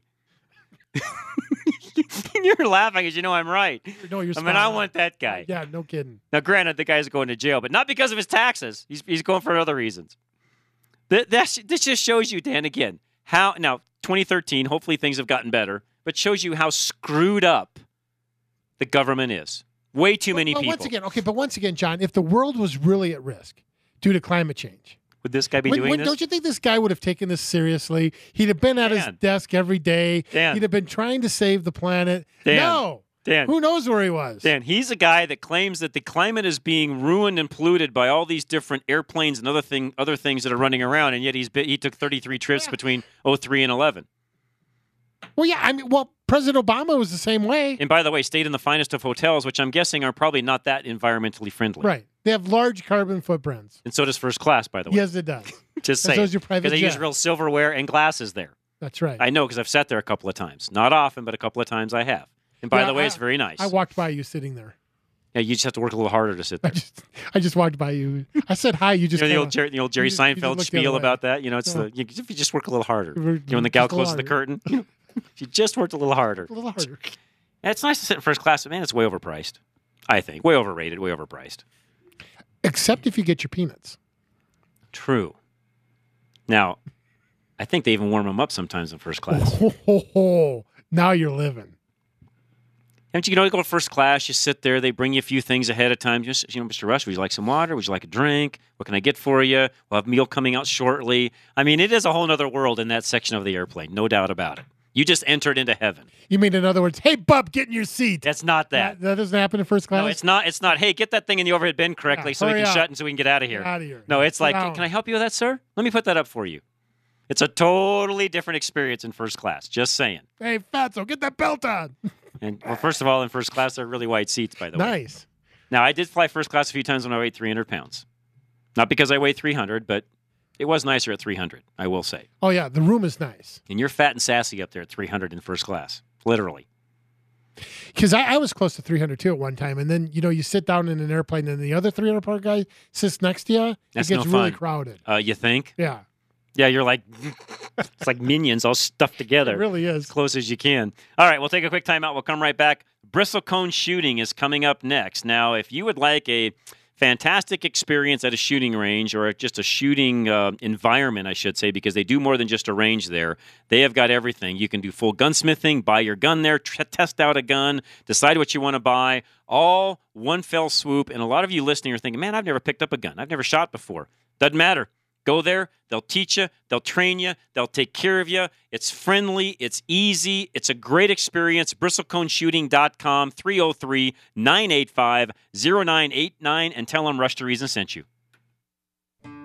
Speaker 8: You're laughing because you know I'm right.
Speaker 9: No, you're
Speaker 8: I mean, I want that guy.
Speaker 9: Yeah, no kidding.
Speaker 8: Now, granted, the guy's going to jail, but not because of his taxes. He's he's going for other reasons. That that's, this just shows you, Dan, again, how now twenty thirteen. Hopefully, things have gotten better, but shows you how screwed up the government is. Way too many
Speaker 9: well,
Speaker 8: people.
Speaker 9: Once again, okay, but once again, John, if the world was really at risk due to climate change,
Speaker 8: would this guy be
Speaker 9: when,
Speaker 8: doing
Speaker 9: when,
Speaker 8: this?
Speaker 9: Don't you think this guy would have taken this seriously? He'd have been at
Speaker 8: Dan.
Speaker 9: his desk every day.
Speaker 8: Dan.
Speaker 9: He'd have been trying to save the planet.
Speaker 8: Dan.
Speaker 9: No.
Speaker 8: Dan.
Speaker 9: Who knows where he was?
Speaker 8: Dan, he's a guy that claims that the climate is being ruined and polluted by all these different airplanes and other thing, other things that are running around, and yet he's been, he took thirty-three trips
Speaker 9: Yeah.
Speaker 8: between oh three and eleven.
Speaker 9: Well, yeah, I mean, well, President Obama was the same way.
Speaker 8: And by the way, stayed in the finest of hotels, which I'm guessing are probably not that environmentally friendly.
Speaker 9: Right. They have large carbon footprints.
Speaker 8: And so does first class, by the way.
Speaker 9: Yes, it does.
Speaker 8: Just
Speaker 9: And so
Speaker 8: saying.
Speaker 9: does your private
Speaker 8: Because they use
Speaker 9: jet.
Speaker 8: real silverware and glasses there.
Speaker 9: That's right.
Speaker 8: I know because I've sat there a couple of times. Not often, but a couple of times I have. And by
Speaker 9: Yeah,
Speaker 8: the way,
Speaker 9: I-
Speaker 8: it's very nice.
Speaker 9: I walked by you sitting there.
Speaker 8: Yeah, you just have to work a little harder to sit
Speaker 9: I
Speaker 8: there.
Speaker 9: just, I just walked by you. I said hi. You just
Speaker 8: you know the
Speaker 9: kinda-
Speaker 8: old Jerry, the old Jerry
Speaker 9: you just- you just
Speaker 8: Seinfeld
Speaker 9: looked the
Speaker 8: spiel
Speaker 9: other way.
Speaker 8: about that. You know, it's
Speaker 9: No.
Speaker 8: the you, if you just work a little harder.
Speaker 9: You were-
Speaker 8: You know, when the gal
Speaker 9: just a little
Speaker 8: closes the
Speaker 9: harder.
Speaker 8: curtain. You know, if you just worked a little harder.
Speaker 9: A little harder.
Speaker 8: Yeah, it's nice to sit in first class, but man, it's way overpriced. I think way overrated, way overpriced.
Speaker 9: Except if you get your peanuts.
Speaker 8: True. Now, I think they even warm them up sometimes in first class.
Speaker 9: Ho, ho, ho. Now you're living.
Speaker 8: Haven't you, you know, you go to first class, you sit there, they bring you a few things ahead of time. Just, you know, Mister Rush, would you like some water? Would you like a drink? What can I get for you? We'll have a meal coming out shortly. I mean, it is a whole other world in that section of the airplane, no doubt about it. You just entered into heaven.
Speaker 9: You mean, in other words, hey, bub, get in your seat.
Speaker 8: That's not that.
Speaker 9: That, that doesn't happen in first class?
Speaker 8: No, it's not. It's not. Hey, get that thing in the overhead bin correctly
Speaker 9: Yeah,
Speaker 8: so we
Speaker 9: hurry
Speaker 8: can
Speaker 9: up.
Speaker 8: shut and so we can get out of here.
Speaker 9: Get out of here.
Speaker 8: No, it's
Speaker 9: Sit
Speaker 8: like,
Speaker 9: down.
Speaker 8: can I help you with that, sir? Let me put that up for you. It's a totally different experience in first class. Just saying.
Speaker 9: Hey, Fatso, get that belt on.
Speaker 8: And well, first of all, in first class, they're really wide seats, by the way.
Speaker 9: Nice.
Speaker 8: Now, I did fly first class a few times when I weighed three hundred pounds. Not because I weighed three hundred, but it was nicer at three hundred, I will say.
Speaker 9: Oh, yeah, the room is nice.
Speaker 8: And you're fat and sassy up there at three hundred in first class, literally.
Speaker 9: Because I, I was close to three hundred too at one time. And then, you know, you sit down in an airplane and the other three hundred pound guy sits next to you.
Speaker 8: That's
Speaker 9: it gets
Speaker 8: no
Speaker 9: really
Speaker 8: fun.
Speaker 9: crowded.
Speaker 8: Uh, you think?
Speaker 9: Yeah.
Speaker 8: Yeah, you're like, it's like minions all stuffed together.
Speaker 9: It really is.
Speaker 8: As close as you can. All right, we'll take a quick time out. We'll come right back. Bristlecone shooting is coming up next. Now, if you would like a fantastic experience at a shooting range or just a shooting uh, environment, I should say, because they do more than just a range there. They have got everything. You can do full gunsmithing, buy your gun there, tr- test out a gun, decide what you want to buy, all one fell swoop. And a lot of you listening are thinking, man, I've never picked up a gun. I've never shot before. Doesn't matter. Go there. They'll teach you. They'll train you. They'll take care of you. It's friendly. It's easy. It's a great experience. bristlecone shooting dot com, three oh three, nine eight five, oh nine eight nine, and tell them Rush to Reason sent you.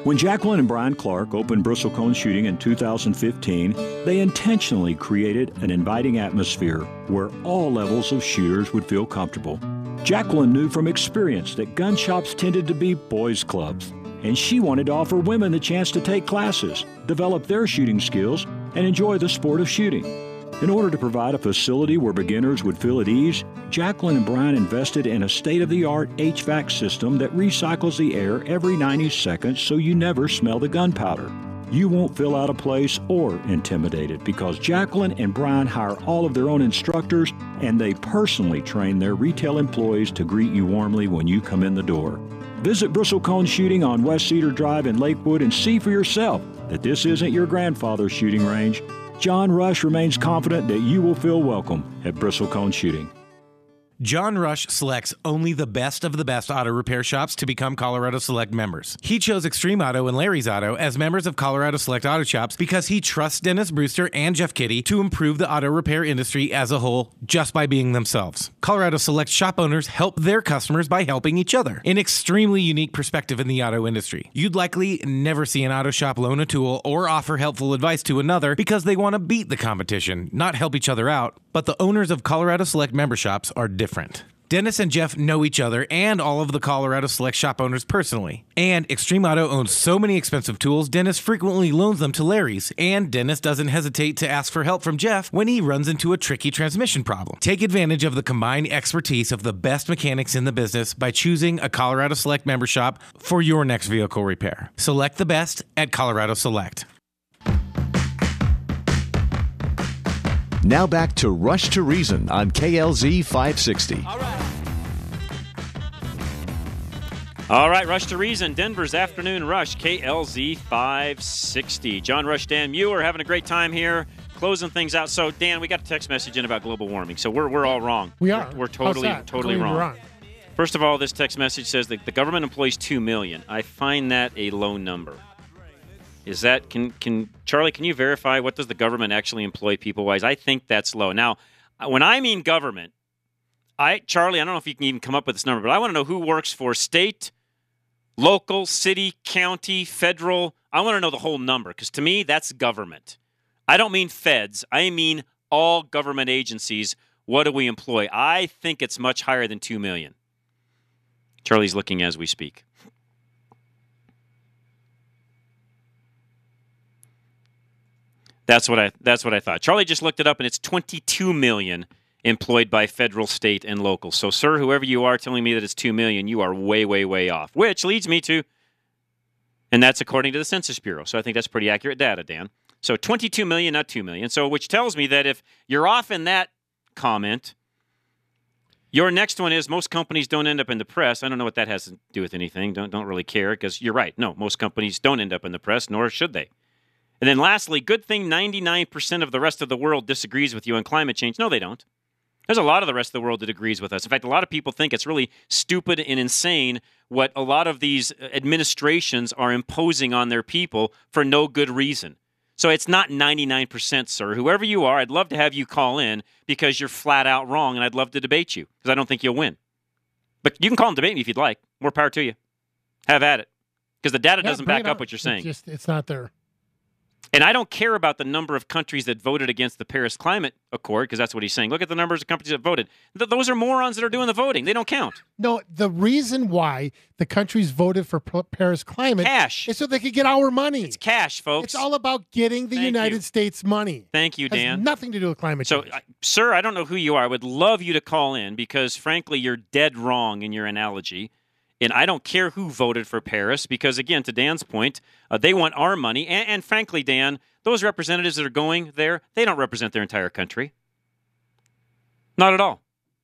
Speaker 17: When Jacqueline and Brian Clark opened Bristlecone Shooting in two thousand fifteen, they intentionally created an inviting atmosphere where all levels of shooters would feel comfortable. Jacqueline knew from experience that gun shops tended to be boys' clubs, and she wanted to offer women the chance to take classes, develop their shooting skills, and enjoy the sport of shooting. In order to provide a facility where beginners would feel at ease, Jacqueline and Brian invested in a state-of-the-art H V A C system that recycles the air every ninety seconds so you never smell the gunpowder. You won't feel out of place or intimidated because Jacqueline and Brian hire all of their own instructors and they personally train their retail employees to greet you warmly when you come in the door. Visit Bristlecone Shooting on West Cedar Drive in Lakewood and see for yourself that this isn't your grandfather's shooting range. John Rush remains confident that you will feel welcome at Bristlecone Shooting.
Speaker 15: John Rush selects only the best of the best auto repair shops to become Colorado Select members. He chose Extreme Auto and Larry's Auto as members of Colorado Select Auto Shops because he trusts Dennis Brewster and Jeff Kitty to improve the auto repair industry as a whole just by being themselves. Colorado Select shop owners help their customers by helping each other. An extremely unique perspective in the auto industry. You'd likely never see an auto shop loan a tool or offer helpful advice to another because they want to beat the competition, not help each other out. But the owners of Colorado Select member shops are different. Dennis and Jeff know each other and all of the Colorado Select shop owners personally. And Extreme Auto owns so many expensive tools, Dennis frequently loans them to Larry's. And Dennis doesn't hesitate to ask for help from Jeff when he runs into a tricky transmission problem. Take advantage of the combined expertise of the best mechanics in the business by choosing a Colorado Select member shop for your next vehicle repair. Select the best at Colorado Select.
Speaker 13: Now back to Rush to Reason on K L Z five sixty.
Speaker 8: All right. All right, Rush to Reason, Denver's Afternoon Rush, K L Z five sixty. John Rush, Dan Muir, having a great time here, closing things out. So, Dan, we got a text message in about global warming. So we're we're all wrong.
Speaker 9: We are.
Speaker 8: We're, we're totally
Speaker 9: How's that?
Speaker 8: totally
Speaker 9: Totally
Speaker 8: wrong.
Speaker 9: wrong.
Speaker 8: First of all, this text message says that the government employs two million. I find that a low number. Is that can can Charlie? Can you verify what does the government actually employ people wise? I think that's low. Now, when I mean government, I Charlie, I don't know if you can even come up with this number, but I want to know who works for state, local, city, county, federal. I want to know the whole number because to me that's government. I don't mean feds. I mean all government agencies. What do we employ? I think it's much higher than two million. Charlie's looking as we speak. That's what I that's what I thought. Charlie just looked it up, and it's twenty-two million employed by federal, state, and local. So, sir, whoever you are telling me that it's two million, you are way, way, way off. Which leads me to, and that's according to the Census Bureau. So I think that's pretty accurate data, Dan. So twenty-two million, not two million. So which tells me that if you're off in that comment, your next one is most companies don't end up in the press. I don't know what that has to do with anything. Don't don't really care because you're right. No, most companies don't end up in the press, nor should they. And then lastly, good thing ninety-nine percent of the rest of the world disagrees with you on climate change. No, they don't. There's a lot of the rest of the world that agrees with us. In fact, a lot of people think it's really stupid and insane what a lot of these administrations are imposing on their people for no good reason. So it's not ninety-nine percent, sir. Whoever you are, I'd love to have you call in because you're flat out wrong, and I'd love to debate you because I don't think you'll win. But you can call and debate me if you'd like. More power to you. Have at it. Because the data
Speaker 9: Yeah,
Speaker 8: doesn't
Speaker 9: bring
Speaker 8: back
Speaker 9: it
Speaker 8: up
Speaker 9: on.
Speaker 8: what you're saying.
Speaker 9: It's just it's not there.
Speaker 8: And I don't care about the number of countries that voted against the Paris Climate Accord, because that's what he's saying. Look at the numbers of countries that voted. Th- those are morons that are doing the voting. They don't count.
Speaker 9: No, the reason why the countries voted for P- Paris Climate
Speaker 8: Cash.
Speaker 9: is so they could get our money.
Speaker 8: It's cash, folks.
Speaker 9: It's all about getting the
Speaker 8: Thank
Speaker 9: United
Speaker 8: you.
Speaker 9: States money.
Speaker 8: Thank you,
Speaker 9: It has
Speaker 8: Dan.
Speaker 9: nothing to do with climate
Speaker 8: So,
Speaker 9: change.
Speaker 8: uh, sir, I don't know who you are. I would love you to call in because, frankly, you're dead wrong in your analogy. And I don't care who voted for Paris because, again, to Dan's point, uh, they want our money. And, and frankly, Dan, those representatives that are going there, they don't represent their entire country. Not at all.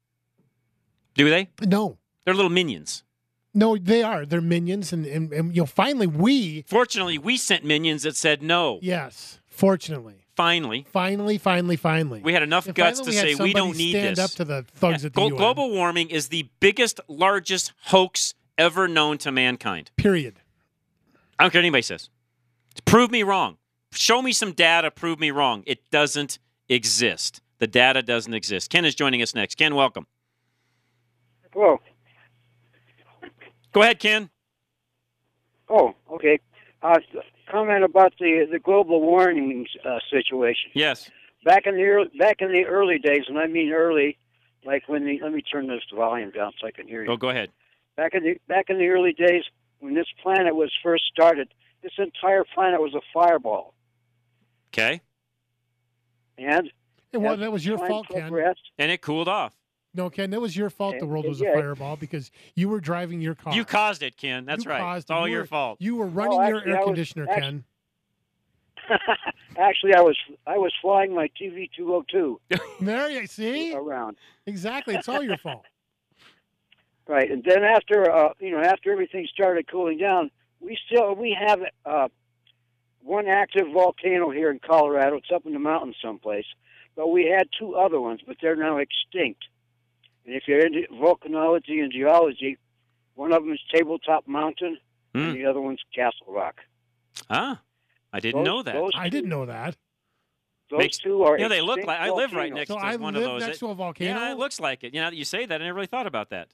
Speaker 8: Do they?
Speaker 9: No.
Speaker 8: They're little minions.
Speaker 9: No, they are. They're minions. And, and, and you know, finally, we.
Speaker 8: Fortunately, we sent minions that said no.
Speaker 9: Yes, fortunately.
Speaker 8: Finally.
Speaker 9: Finally, finally, finally.
Speaker 8: We had enough
Speaker 9: And
Speaker 8: guts
Speaker 9: finally
Speaker 8: to
Speaker 9: we had
Speaker 8: say we don't
Speaker 9: somebody
Speaker 8: need
Speaker 9: stand
Speaker 8: this.
Speaker 9: up to the thugs
Speaker 8: Yeah.
Speaker 9: at the
Speaker 8: Glo-
Speaker 9: U N.
Speaker 8: Global warming is the biggest, largest hoax ever known to mankind.
Speaker 9: Period.
Speaker 8: I don't care what anybody says. Prove me wrong. Show me some data. Prove me wrong. It doesn't exist. The data doesn't exist. Ken is joining us next. Ken, welcome.
Speaker 18: Hello.
Speaker 8: Go ahead, Ken.
Speaker 18: Oh, okay. Uh, comment about the the global warming uh, situation.
Speaker 8: Yes.
Speaker 18: Back in the early, back in the early days, and I mean early, like when the let me turn this volume down so I can hear you.
Speaker 8: Oh, go ahead.
Speaker 18: Back in the back in the early days, when this planet was first started, this entire planet was a fireball.
Speaker 8: Okay.
Speaker 18: And
Speaker 9: And well, that was your fault, Ken.
Speaker 18: progressed,
Speaker 8: And it cooled off.
Speaker 9: No, Ken, that was your fault. The world was a
Speaker 18: Yeah.
Speaker 9: fireball because you were driving your car.
Speaker 8: You caused it, Ken. That's
Speaker 9: You
Speaker 8: right.
Speaker 9: caused
Speaker 8: It's all
Speaker 9: it. You
Speaker 8: your
Speaker 9: were-
Speaker 8: fault.
Speaker 9: You were running
Speaker 18: Oh,
Speaker 9: your
Speaker 18: actually,
Speaker 9: air
Speaker 18: I was-
Speaker 9: conditioner,
Speaker 18: actually-
Speaker 9: Ken.
Speaker 18: Actually, I was I was flying my T V two oh two
Speaker 9: There you see
Speaker 18: around.
Speaker 9: Exactly, it's all your fault.
Speaker 18: Right, and then after uh, you know after everything started cooling down, we still we have uh, one active volcano here in Colorado. It's up in the mountains someplace, but we had two other ones, but they're now extinct. And if you're into volcanology and geology, one of them is Tabletop Mountain,
Speaker 8: Mm.
Speaker 18: and the other one's Castle Rock.
Speaker 8: Ah, I didn't
Speaker 18: Those-
Speaker 8: know that.
Speaker 18: those
Speaker 9: I didn't know that.
Speaker 18: Those
Speaker 8: Makes-
Speaker 18: two are
Speaker 8: You know, they look
Speaker 18: extinct
Speaker 8: like I live right
Speaker 18: volcanoes.
Speaker 8: next
Speaker 9: So
Speaker 8: to
Speaker 9: I
Speaker 8: one
Speaker 9: live
Speaker 8: of those.
Speaker 9: next
Speaker 8: It-
Speaker 9: to a volcano?
Speaker 8: Yeah, it looks like it. You know, that you say that, I never really thought about that.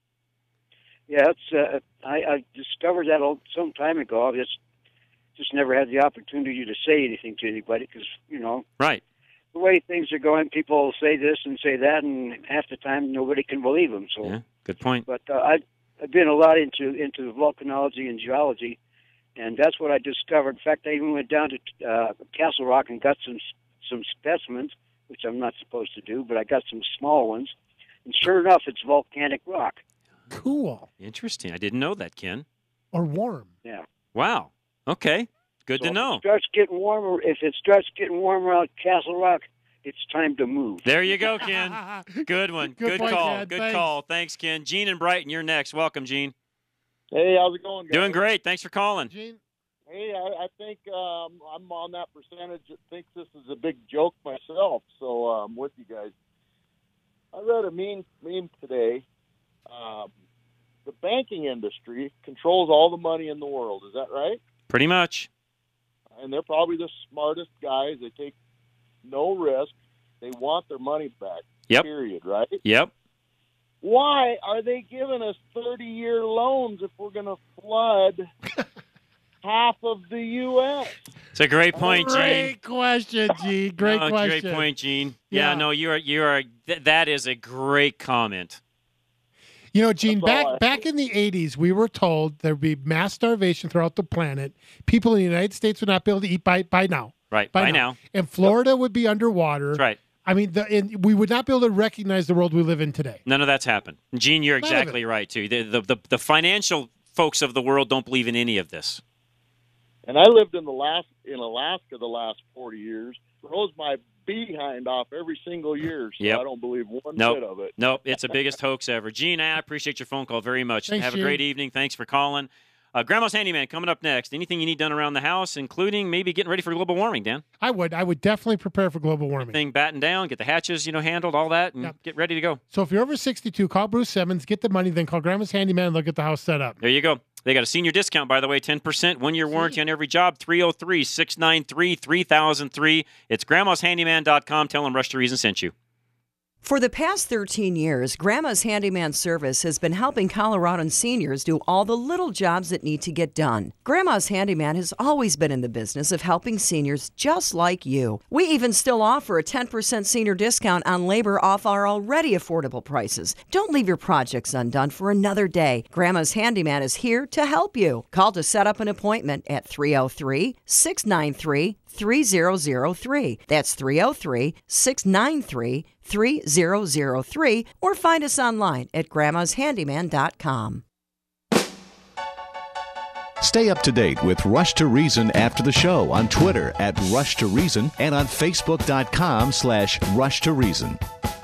Speaker 18: Yeah, it's uh, I, I discovered that a- some time ago. I just just never had the opportunity to say anything to anybody because you know
Speaker 8: Right.
Speaker 18: the way things are going, people say this and say that, and half the time nobody can believe them. So,
Speaker 8: Yeah, good point.
Speaker 18: but uh, I've I've been a lot into into volcanology and geology, and that's what I discovered. In fact, I even went down to uh, Castle Rock and got some some specimens, which I'm not supposed to do, but I got some small ones, and sure enough, it's volcanic rock.
Speaker 9: Cool.
Speaker 8: Interesting. I didn't know that, Ken.
Speaker 9: Or warm.
Speaker 18: Yeah.
Speaker 8: Wow. Okay. Good
Speaker 18: So
Speaker 8: to know.
Speaker 18: If it starts getting warmer, if it starts getting warmer out Castle Rock, it's time to move.
Speaker 8: There you go, Ken. Good one.
Speaker 18: Good
Speaker 8: Good,
Speaker 18: point,
Speaker 8: call.
Speaker 18: Ken.
Speaker 8: Good
Speaker 18: Thanks.
Speaker 8: call. Thanks, Ken. Gene and Brighton, you're next. Welcome, Gene.
Speaker 19: Hey, how's it going, guys?
Speaker 8: Doing great. Thanks for calling.
Speaker 9: Gene.
Speaker 19: Hey, I, I think um, I'm on that percentage that thinks this is a big joke myself, so uh, I'm with you guys. I read a meme, meme today. Um, the banking industry controls all the money in the world. Is that right?
Speaker 8: Pretty much.
Speaker 19: And they're probably the smartest guys. They take no risk. They want their money back.
Speaker 8: Yep.
Speaker 19: Period, right?
Speaker 8: Yep.
Speaker 19: Why are they giving us thirty-year loans if we're going to flood half of the U S?
Speaker 8: It's a great point, Gene.
Speaker 9: Great question, Gene. Great
Speaker 8: No,
Speaker 9: question.
Speaker 8: Great point, Gene. Yeah,
Speaker 9: Yeah.
Speaker 8: no, you are you are th- that is a great comment.
Speaker 9: You know, Gene,
Speaker 19: That's all
Speaker 9: back
Speaker 19: I-
Speaker 9: back in the eighties, we were told there would be mass starvation throughout the planet. People in the United States would not be able to eat by, by now.
Speaker 8: Right.
Speaker 9: By,
Speaker 8: By
Speaker 9: now.
Speaker 8: now.
Speaker 9: And Florida would be underwater.
Speaker 8: That's right.
Speaker 9: I mean, the, and we would not be able to recognize the world we live in today.
Speaker 8: None of that's happened. Gene, you're
Speaker 9: None of
Speaker 8: exactly right too. The, the the the financial folks of the world don't believe in any of this.
Speaker 19: And I lived in the last in Alaska the last forty years. Froze my behind off every single year, so
Speaker 8: Yep.
Speaker 19: I don't believe one
Speaker 8: Nope.
Speaker 19: bit of it.
Speaker 8: Nope. It's the biggest hoax ever. Gene, I appreciate your phone call very much.
Speaker 19: Thanks,
Speaker 8: Have a
Speaker 19: Gene.
Speaker 8: great evening. Thanks for calling. Uh, Grandma's Handyman coming up next. Anything you need done around the house, including maybe getting ready for global warming, Dan?
Speaker 9: I would. I would definitely prepare for global warming.
Speaker 8: Thing battened down, get the hatches, you know, handled, all that, and
Speaker 9: Yep.
Speaker 8: get ready to go.
Speaker 9: So if you're over sixty-two, call Bruce Simmons, get the money, then call Grandma's Handyman and they'll get the house set up.
Speaker 8: There you go. They got a senior discount, by the way, ten percent, one-year warranty on every job, three oh three, six nine three, three thousand three. It's grandmas handyman dot com. Tell them Rush to Reason sent you.
Speaker 20: For the past thirteen years, Grandma's Handyman Service has been helping Coloradan seniors do all the little jobs that need to get done. Grandma's Handyman has always been in the business of helping seniors just like you. We even still offer a ten percent senior discount on labor off our already affordable prices. Don't leave your projects undone for another day. Grandma's Handyman is here to help you. Call to set up an appointment at three oh three, six nine three, three oh oh three. That's three oh three, six nine three, three oh oh three, or find us online at grandmas handyman dot com.
Speaker 13: Stay up to date with Rush to Reason after the show on Twitter at Rush to Reason and on Facebook.com slash Rush to Reason.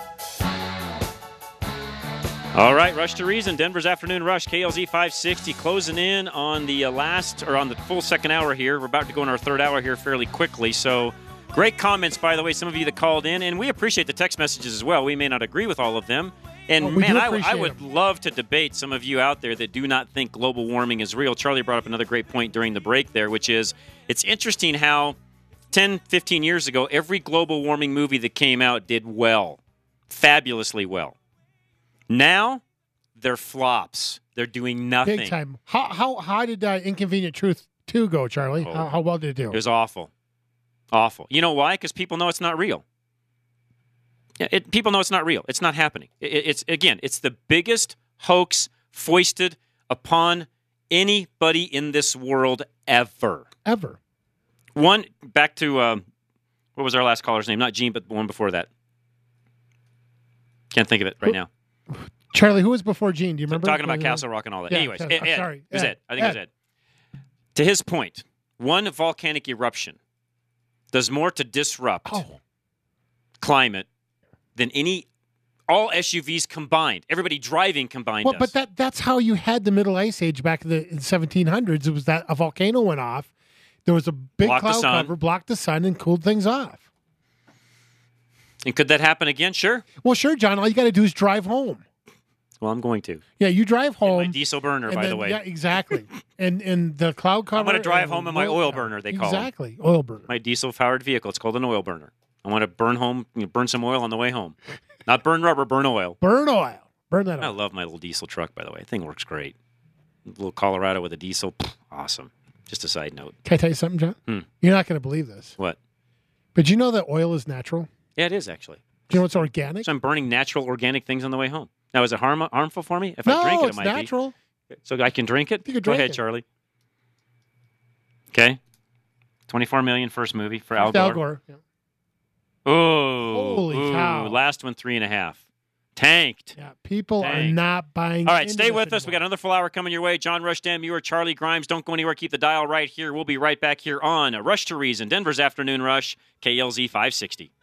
Speaker 8: All right, Rush to Reason, Denver's Afternoon Rush, K L Z five sixty, closing in on the uh, last, or on the full second hour here. We're about to go in our third hour here fairly quickly, so great comments, by the way, some of you that called in, and we appreciate the text messages as well. We may not agree with all of them, and
Speaker 9: Well, we
Speaker 8: man,
Speaker 9: do
Speaker 8: I,
Speaker 9: appreciate
Speaker 8: I would love to debate some of you out there that do not think global warming is real. Charlie brought up another great point during the break there, which is it's interesting how ten, fifteen years ago, every global warming movie that came out did well, fabulously well. Now, they're flops. They're doing nothing.
Speaker 9: Big time. How how how did uh, Inconvenient Truth two go, Charlie?
Speaker 8: Oh.
Speaker 9: How, how well did it do?
Speaker 8: It was awful. Awful. You know why? Because people know it's not real. Yeah, it, people know it's not real. It's not happening. It, it's again, it's the biggest hoax foisted upon anybody in this world ever.
Speaker 9: Ever.
Speaker 8: One back to um, what was our last caller's name? Not Gene, but the one before that. Can't think of it right
Speaker 9: Who,
Speaker 8: now.
Speaker 9: Charlie, who was before Gene? Do you remember?
Speaker 8: I'm talking about Castle Rock and all that.
Speaker 9: Yeah,
Speaker 8: Anyways,
Speaker 9: Ed,
Speaker 8: Ed, Ed,
Speaker 9: sorry.
Speaker 8: it was
Speaker 9: Ed,
Speaker 8: Ed. I think
Speaker 9: Ed.
Speaker 8: it was Ed. To his point, one volcanic eruption does more to disrupt
Speaker 9: oh.
Speaker 8: climate than any all S U Vs combined. Everybody driving combined.
Speaker 9: Well,
Speaker 8: does.
Speaker 9: but that that's how you had the Middle Ice Age back in the seventeen hundreds. It was that a volcano went off. There was a big
Speaker 8: Blocked the
Speaker 9: cloud
Speaker 8: sun.
Speaker 9: cover, blocked the sun, and cooled things off.
Speaker 8: And could that happen again? Sure.
Speaker 9: Well, sure, John. All you got to do is drive home.
Speaker 8: Well, I'm going to.
Speaker 9: Yeah, you drive home.
Speaker 8: My diesel burner,
Speaker 9: and
Speaker 8: by
Speaker 9: then-
Speaker 8: the way.
Speaker 9: Yeah, exactly. and and the cloud cover.
Speaker 8: I'm going to drive
Speaker 9: and
Speaker 8: home in my
Speaker 9: oil-
Speaker 8: oil burner, they call it.
Speaker 9: Exactly, oil burner.
Speaker 8: My diesel-powered vehicle. It's called an oil burner. I want to burn home, you know, burn some oil on the way home. Not burn rubber, burn oil.
Speaker 9: Burn oil. Burn that
Speaker 8: I
Speaker 9: oil.
Speaker 8: love my little diesel truck, by the way. The thing works great. Little Colorado with a diesel. Pff, awesome. Just a side note.
Speaker 9: Can I tell you something, John?
Speaker 8: Hmm.
Speaker 9: You're not going to believe this.
Speaker 8: What?
Speaker 9: But you know that oil is natural?
Speaker 8: Yeah, it is, actually.
Speaker 9: Do you know it's organic?
Speaker 8: So I'm burning natural, organic things on the way home. Now, is it harm, harmful for me? If
Speaker 9: no,
Speaker 8: I drink it,
Speaker 9: it's
Speaker 8: it might
Speaker 9: natural.
Speaker 8: be. So I can drink it?
Speaker 9: You can
Speaker 8: Go
Speaker 9: drink
Speaker 8: ahead,
Speaker 9: it.
Speaker 8: Charlie. Okay. twenty-four million first movie for Al Gore.
Speaker 9: Al Gore. Yeah.
Speaker 8: Oh,
Speaker 9: Holy
Speaker 8: ooh,
Speaker 9: cow.
Speaker 8: Last one, three and a half. Tanked.
Speaker 9: Yeah, people are
Speaker 8: Tanked.
Speaker 9: not buying.
Speaker 8: All right,
Speaker 9: into
Speaker 8: stay
Speaker 9: this
Speaker 8: with us. We got another full hour coming your way. John Rushdam, you are Charlie Grimes. Don't go anywhere. Keep the dial right here. We'll be right back here on Rush to Reason, Denver's Afternoon Rush, K L Z five sixty.